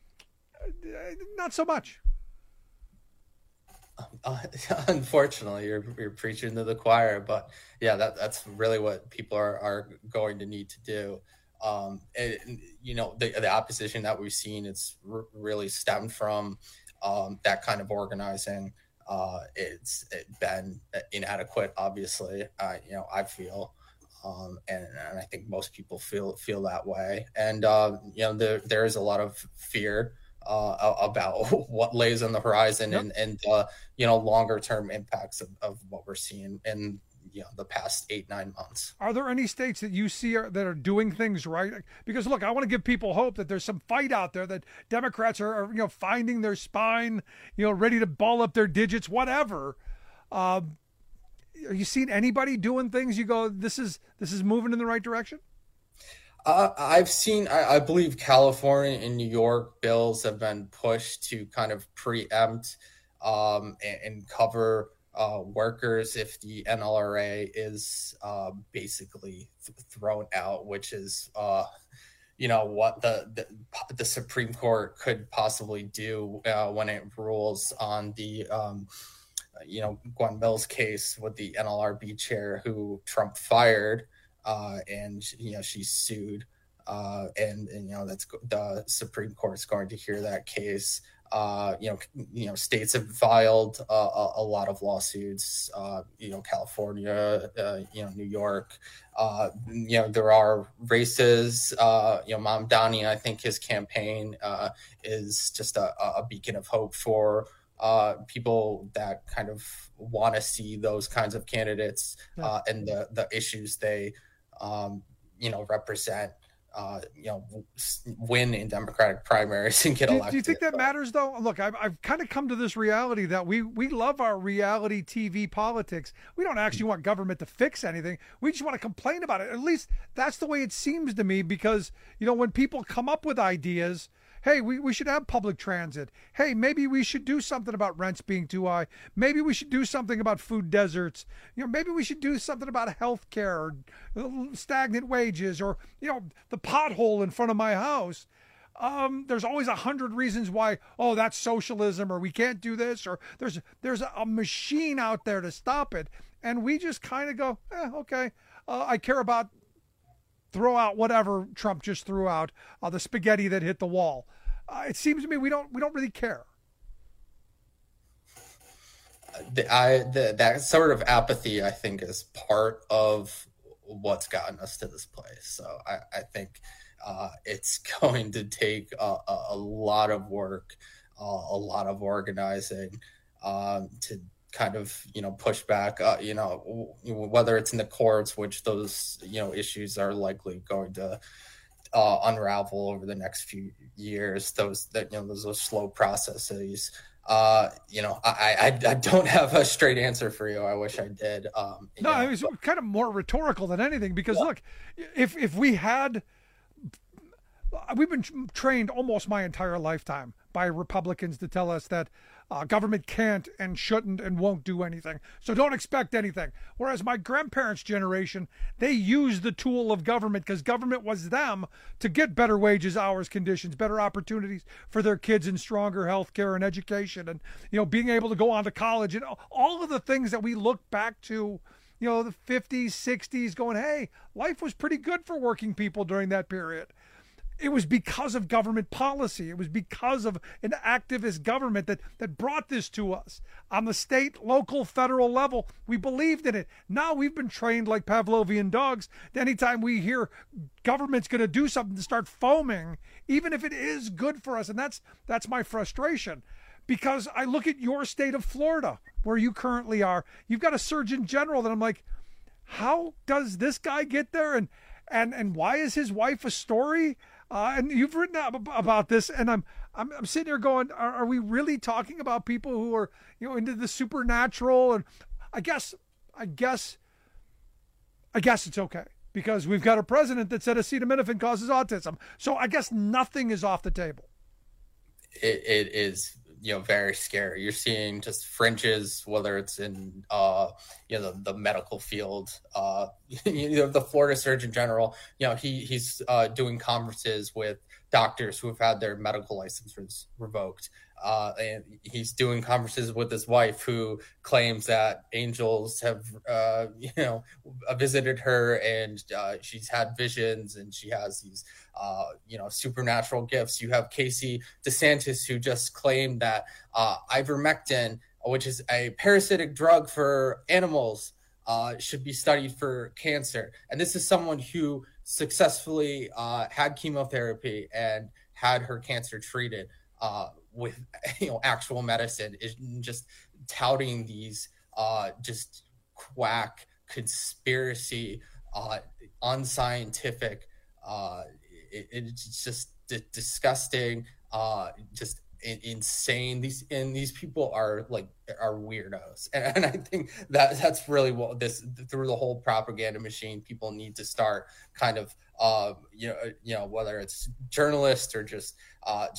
Uh, not so much. Uh, unfortunately, you're you're preaching to the choir, but yeah, that that's really what people are, are going to need to do. Um, and, you know, the the opposition that we've seen, it's r- really stemmed from um, that kind of organizing. Uh, it's it been inadequate, obviously. Uh, you know, I feel, um, and and I think most people feel feel that way. And uh, you know, there there is a lot of fear uh, about what lays on the horizon, yep. and and uh, you know, longer term impacts of, of what we're seeing in you know the past eight nine months. Are there any states that you see are, that are doing things right? Because look, I want to give people hope that there's some fight out there, that Democrats are, are you know finding their spine, you know, ready to ball up their digits, whatever. Uh, are you seeing anybody doing things you go, this is this is moving in the right direction? Uh, I've seen, I, I believe California and New York bills have been pushed to kind of preempt um, and, and cover uh, workers if the N L R A is uh, basically th- thrown out, which is, uh, you know, what the, the the Supreme Court could possibly do uh, when it rules on the, um, you know, Gwen Mills case with the N L R B chair who Trump fired, uh, and, you know, she sued. Uh, and, and, you know, that's the Supreme Court's going to hear that case. Uh, you know, you know, states have filed uh, a, a lot of lawsuits. Uh, you know, California, uh, you know, New York. Uh, you know, there are races. Uh, you know, Mamdani, I think his campaign uh, is just a, a beacon of hope for uh, people that kind of want to see those kinds of candidates uh, and the the issues they, um, you know, represent. Uh, you know, win in Democratic primaries and get do, elected. Do you think that matters, though? Look, I've, I've kind of come to this reality that we we love our reality T V politics. We don't actually want government to fix anything. We just want to complain about it. At least that's the way it seems to me, because, you know, when people come up with ideas, hey, we, we should have public transit. Hey, maybe we should do something about rents being too high. Maybe we should do something about food deserts. You know, maybe we should do something about health care or stagnant wages, or, you know, the pothole in front of my house. Um, there's always a hundred reasons why, oh, that's socialism, or we can't do this, or there's there's a machine out there to stop it. And we just kind of go, eh, okay, uh, I care about throw out whatever Trump just threw out, uh, the spaghetti that hit the wall. Uh, it seems to me we don't we don't really care. The, I the, that sort of apathy, I think, is part of what's gotten us to this place. So I, I think uh, it's going to take a, a, a lot of work, uh, a lot of organizing um, to kind of, you know, push back, uh, you know, whether it's in the courts, which those, you know, issues are likely going to uh, unravel over the next few years. Those that, you know, those are slow processes. Uh, you know, I, I I don't have a straight answer for you. I wish I did. Um, no, know, it was but, kind of more rhetorical than anything, because yeah. look, if if we had, we've been trained almost my entire lifetime by Republicans to tell us that uh, government can't and shouldn't and won't do anything. So don't expect anything. Whereas my grandparents' generation, they used the tool of government because government was them to get better wages, hours, conditions, better opportunities for their kids, and stronger health care and education, and, you know, being able to go on to college, and all of the things that we look back to, you know, the fifties, sixties, going, hey, life was pretty good for working people during that period. It was because of government policy. It was because of an activist government that, that brought this to us. On the state, local, federal level, we believed in it. Now we've been trained like Pavlovian dogs. Anytime we hear government's going to do something, to start foaming, even if it is good for us. And that's that's my frustration. Because I look at your state of Florida, where you currently are. You've got a Surgeon General that I'm like, how does this guy get there? And and and why is his wife a story? Uh, and you've written about this, and I'm I'm, I'm sitting here going, are, are we really talking about people who are, you know, into the supernatural? And I guess, I guess, I guess it's okay, because we've got a president that said acetaminophen causes autism. So I guess nothing is off the table. It, it is, you know, very scary. You're seeing just fringes, whether it's in, uh, you know, the, the medical field. Uh, you know, the Florida Surgeon General, you know, he he's uh, doing conferences with doctors who have had their medical licenses revoked. Uh, and he's doing conferences with his wife, who claims that angels have, uh, you know, visited her, and uh, she's had visions, and she has these, uh, you know, supernatural gifts. You have Casey DeSantis, who just claimed that uh, ivermectin, which is a parasitic drug for animals, uh, should be studied for cancer. And this is someone who successfully uh, had chemotherapy and had her cancer treated uh, with, you know, actual medicine, is just touting these uh, just quack conspiracy, uh, unscientific. Uh, it, it's just d- disgusting, uh, just in, insane. These and these people are like are weirdos, and, and I think that that's really what this through the whole propaganda machine. People need to start kind of, uh, you know, you know, whether it's journalists or just uh, just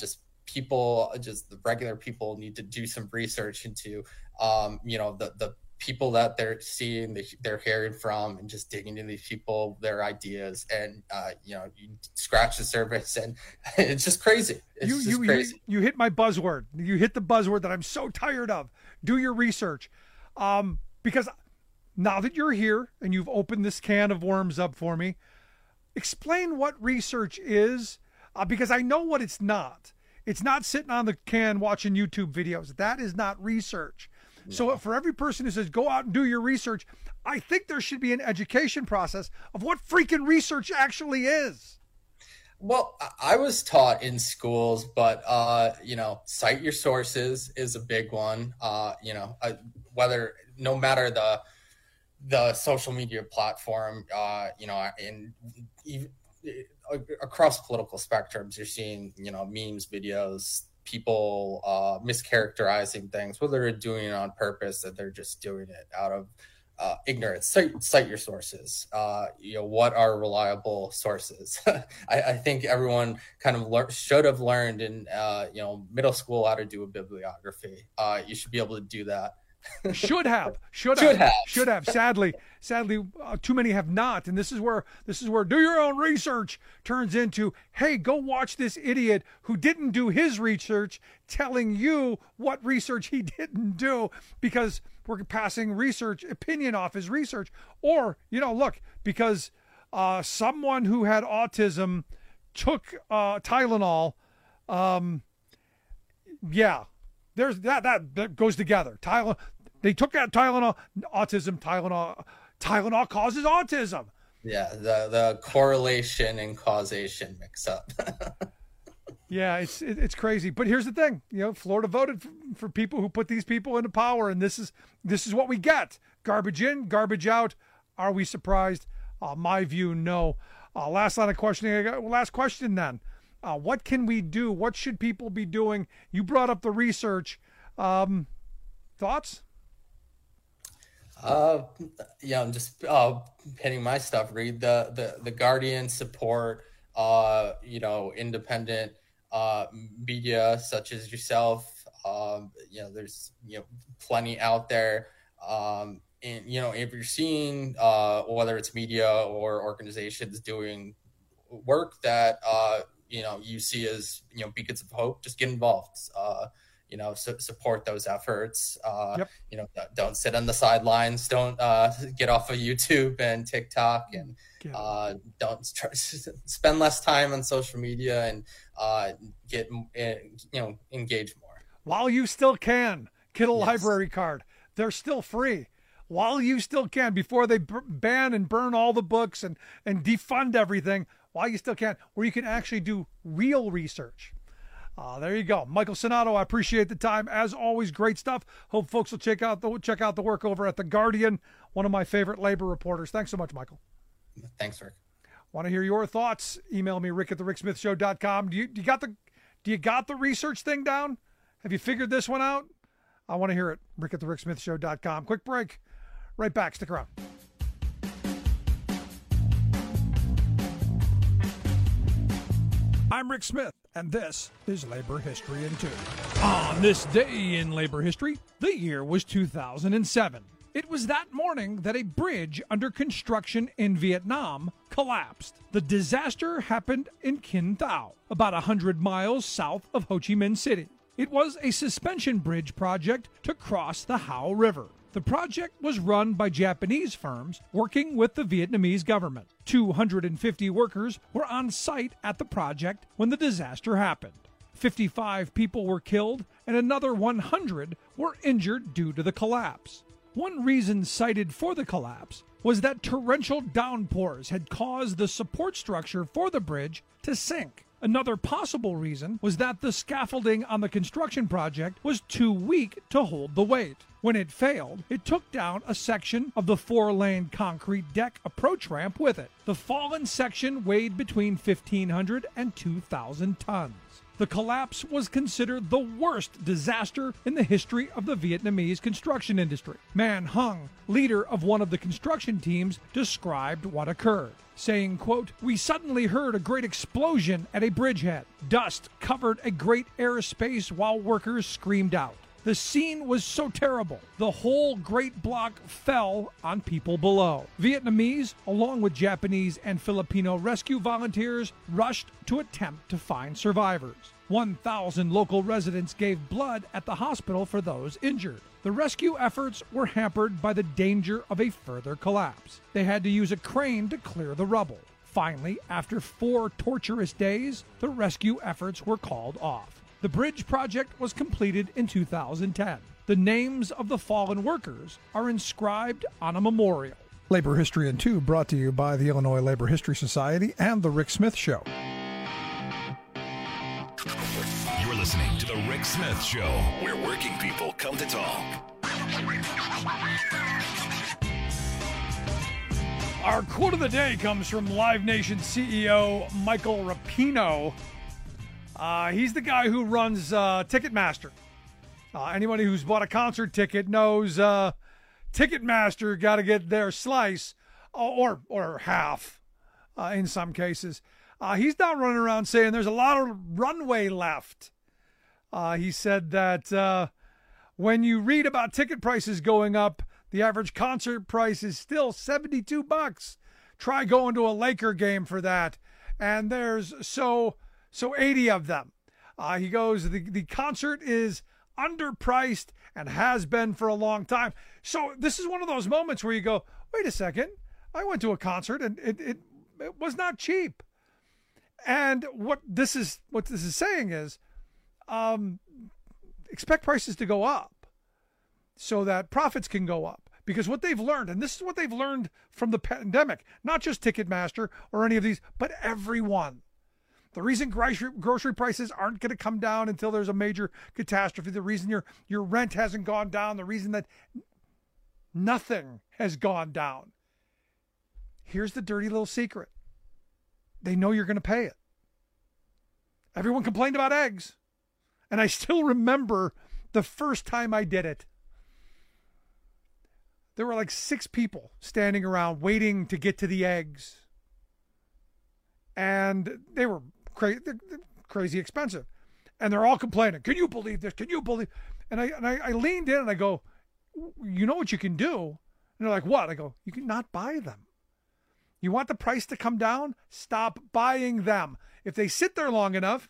people, just the regular people, need to do some research into, um, you know, the the people that they're seeing, they're hearing from, and just digging into these people, their ideas, and uh, you know, you scratch the surface, and it's just crazy. It's you, just you, crazy. You, you hit my buzzword. You hit the buzzword that I'm so tired of. Do your research, um, because now that you're here and you've opened this can of worms up for me, explain what research is, uh, because I know what it's not. It's not sitting on the can watching YouTube videos. That is not research. So for every person who says, go out and do your research, I think there should be an education process of what freaking research actually is. Well, I was taught in schools, but, uh, you know, cite your sources is a big one. Uh, you know, uh, whether, no matter the, the social media platform, uh, you know, in even, across political spectrums, you're seeing, you know, memes, videos, people uh, mischaracterizing things, whether they're doing it on purpose, that they're just doing it out of uh, ignorance. Cite, cite your sources. Uh, you know, what are reliable sources? I, I think everyone kind of lear- should have learned in uh, you know, middle school how to do a bibliography. Uh, you should be able to do that. should have, should, should have, have, should have. Sadly, sadly, uh, too many have not. And this is where this is where do your own research turns into, hey, go watch this idiot who didn't do his research, telling you what research he didn't do, because we're passing research opinion off his research. Or, you know, look, because uh, someone who had autism took uh, Tylenol. Um, yeah. There's that, that that goes together. Tylenol, they took out Tylenol, autism, Tylenol, Tylenol causes autism. Yeah, the the correlation and causation mix up. Yeah, it's it, it's crazy. But here's the thing, you know, Florida voted for, for people who put these people into power, and this is this is what we get: garbage in, garbage out. Are we surprised? Uh, my view, no. Uh, last line of questioning. I got, last question then. Uh, what can we do? What should people be doing? You brought up the research. Um, thoughts? Uh, yeah, I'm just uh, hitting my stuff. Read the the the Guardian, support uh, you know, independent uh, media such as yourself. Um, you know, there's you know plenty out there. Um, and you know, if you're seeing uh, whether it's media or organizations doing work that uh, you know, you see as, you know, beacons of hope, just get involved, uh, you know, su- support those efforts, uh, yep. you know, don't sit on the sidelines, don't uh, get off of YouTube and TikTok, and uh, don't try, spend less time on social media, and uh, get, you know, engage more. While you still can, get a yes. library card. They're still free. While you still can, before they b- ban and burn all the books and, and defund everything, while you still can, where you can actually do real research. Uh, there you go. Michael Sonato, I appreciate the time. As always, great stuff. Hope folks will check out the check out the work over at The Guardian, one of my favorite labor reporters. Thanks so much, Michael. Thanks, Rick. Want to hear your thoughts? Email me, rick at the rick smith show dot com. Do you, do you got the do you got the research thing down? Have you figured this one out? I want to hear it. rick at the rick smith show dot com. Quick break. Right back. Stick around. I'm Rick Smith, and this is Labor History in Two. On this day in labor history, the year was two thousand seven. It was that morning that a bridge under construction in Vietnam collapsed. The disaster happened in Kinh Thao, about one hundred miles south of Ho Chi Minh City. It was a suspension bridge project to cross the Hao River. The project was run by Japanese firms working with the Vietnamese government. two hundred fifty workers were on site at the project when the disaster happened. fifty-five people were killed and another one hundred were injured due to the collapse. One reason cited for the collapse was that torrential downpours had caused the support structure for the bridge to sink. Another possible reason was that the scaffolding on the construction project was too weak to hold the weight. When it failed, it took down a section of the four-lane concrete deck approach ramp with it. The fallen section weighed between fifteen hundred and two thousand tons. The collapse was considered the worst disaster in the history of the Vietnamese construction industry. Man Hung, leader of one of the construction teams, described what occurred, saying, quote, "We suddenly heard a great explosion at a bridgehead. Dust covered a great airspace while workers screamed out. The scene was so terrible, the whole great block fell on people below. Vietnamese, along with Japanese and Filipino rescue volunteers, rushed to attempt to find survivors. one thousand local residents gave blood at the hospital for those injured. The rescue efforts were hampered by the danger of a further collapse. They had to use a crane to clear the rubble. Finally, after four torturous days, the rescue efforts were called off. The bridge project was completed in two thousand ten. The names of the fallen workers are inscribed on a memorial." Labor History in Two brought to you by the Illinois Labor History Society and The Rick Smith Show. You're listening to The Rick Smith Show, where working people come to talk. Our quote of the day comes from Live Nation C E O Michael Rapino. Uh, he's the guy who runs uh, Ticketmaster. Uh, anybody who's bought a concert ticket knows uh, Ticketmaster got to get their slice, or or half uh, in some cases. Uh, he's not running around saying there's a lot of runway left. Uh, he said that uh, when you read about ticket prices going up, the average concert price is still seventy-two bucks. Try going to a Laker game for that. And there's so... So eighty of them. Uh, he goes, the, the concert is underpriced and has been for a long time. So this is one of those moments where you go, wait a second. I went to a concert and it, it, it was not cheap. And what this is what this is saying is um, expect prices to go up so that profits can go up. Because what they've learned, and this is what they've learned from the pandemic, not just Ticketmaster or any of these, but everyone. The reason grocery, grocery prices aren't going to come down until there's a major catastrophe, the reason your, your rent hasn't gone down, the reason that nothing has gone down. Here's the dirty little secret. They know you're going to pay it. Everyone complained about eggs. And I still remember the first time I did it. There were like six people standing around waiting to get to the eggs. And they were crazy, crazy expensive. And they're all complaining. Can you believe this? Can you believe? And I, and I, I leaned in and I go, you know what you can do? And they're like, what? I go, you can not buy them. You want the price to come down? Stop buying them. If they sit there long enough,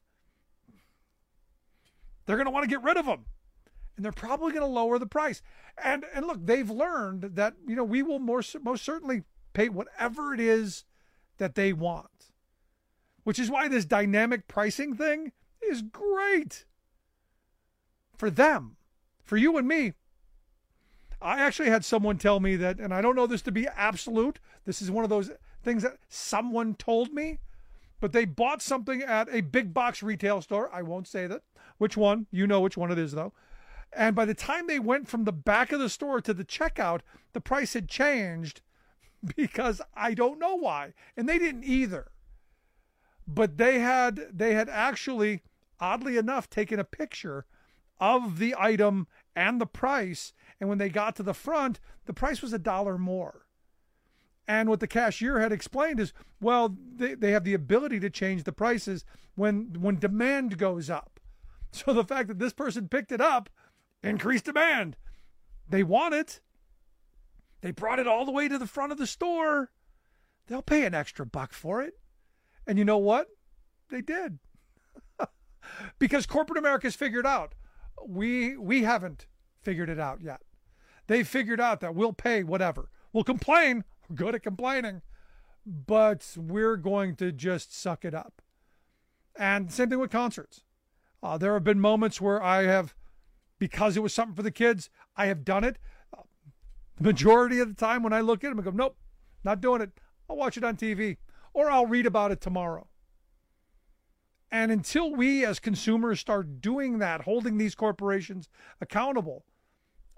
they're going to want to get rid of them. And they're probably going to lower the price. And and look, they've learned that, you know, we will more, most certainly pay whatever it is that they want. Which is why this dynamic pricing thing is great. For them. For you and me. I actually had someone tell me that, and I don't know this to be absolute. This is one of those things that someone told me. But they bought something at a big box retail store. I won't say that. Which one? You know which one it is, though. And by the time they went from the back of the store to the checkout, the price had changed because I don't know why. And they didn't either. But they had they had actually, oddly enough, taken a picture of the item and the price. And when they got to the front, the price was a dollar more. And what the cashier had explained is, well, they, they have the ability to change the prices when when demand goes up. So the fact that this person picked it up increased demand. They want it. They brought it all the way to the front of the store. They'll pay an extra buck for it. And you know what? They did. Because corporate America's figured out. We we haven't figured it out yet. They've figured out that we'll pay whatever. We'll complain. We're good at complaining. But we're going to just suck it up. And same thing with concerts. Uh, there have been moments where I have, because it was something for the kids, I have done it. Uh, the majority of the time when I look at them, I go, nope, not doing it. I'll watch it on T V. Or I'll read about it tomorrow. And until we as consumers start doing that, holding these corporations accountable,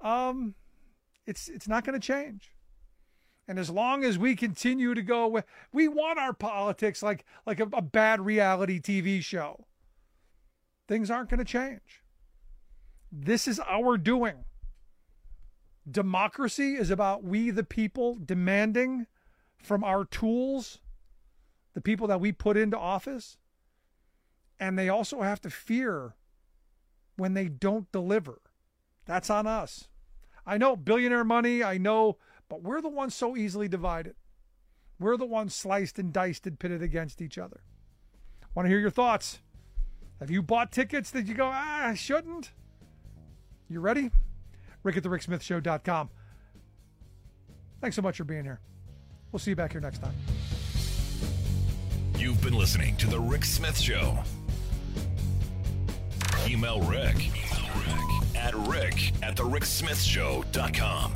um, it's it's not going to change. And as long as we continue to go with, we want our politics like, like a, a bad reality T V show. Things aren't going to change. This is our doing. Democracy is about we, the people, demanding from our tools, the people that we put into office. And they also have to fear when they don't deliver. That's on us. I know billionaire money, I know, but we're the ones so easily divided. We're the ones sliced and diced and pitted against each other. Want to hear your thoughts? Have you bought tickets that you go, ah, I shouldn't? You ready? Rick at the Rick Smith Show dot com. Thanks so much for being here. We'll see you back here next time. You've been listening to The Rick Smith Show. Email Rick, Email Rick at Rick at the Rick Smith Show dot com.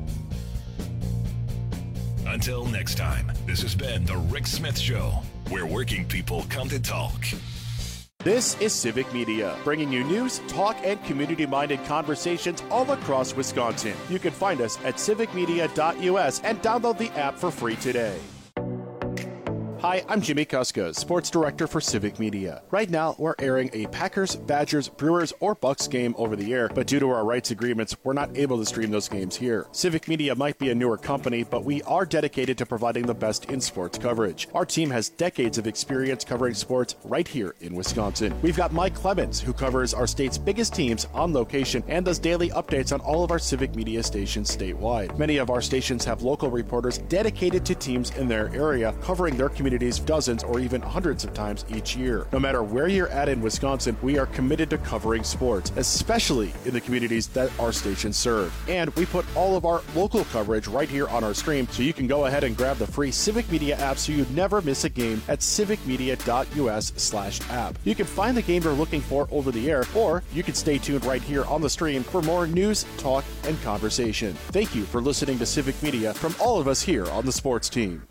Until next time, this has been The Rick Smith Show, where working people come to talk. This is Civic Media, bringing you news, talk, and community-minded conversations all across Wisconsin. You can find us at civic media dot U S and download the app for free today. Hi, I'm Jimmy Kuska, Sports Director for Civic Media. Right now, we're airing a Packers, Badgers, Brewers, or Bucks game over the air, but due to our rights agreements, we're not able to stream those games here. Civic Media might be a newer company, but we are dedicated to providing the best in sports coverage. Our team has decades of experience covering sports right here in Wisconsin. We've got Mike Clemens, who covers our state's biggest teams on location and does daily updates on all of our Civic Media stations statewide. Many of our stations have local reporters dedicated to teams in their area, covering their community dozens or even hundreds of times each year. No matter where you're at in Wisconsin, we are committed to covering sports, especially in the communities that our stations serve. And we put all of our local coverage right here on our stream, so you can go ahead and grab the free Civic Media app so you never miss a game at civic media dot U S slash app. You can find the game you're looking for over the air, or you can stay tuned right here on the stream for more news, talk, and conversation. Thank you for listening to Civic Media from all of us here on the sports team.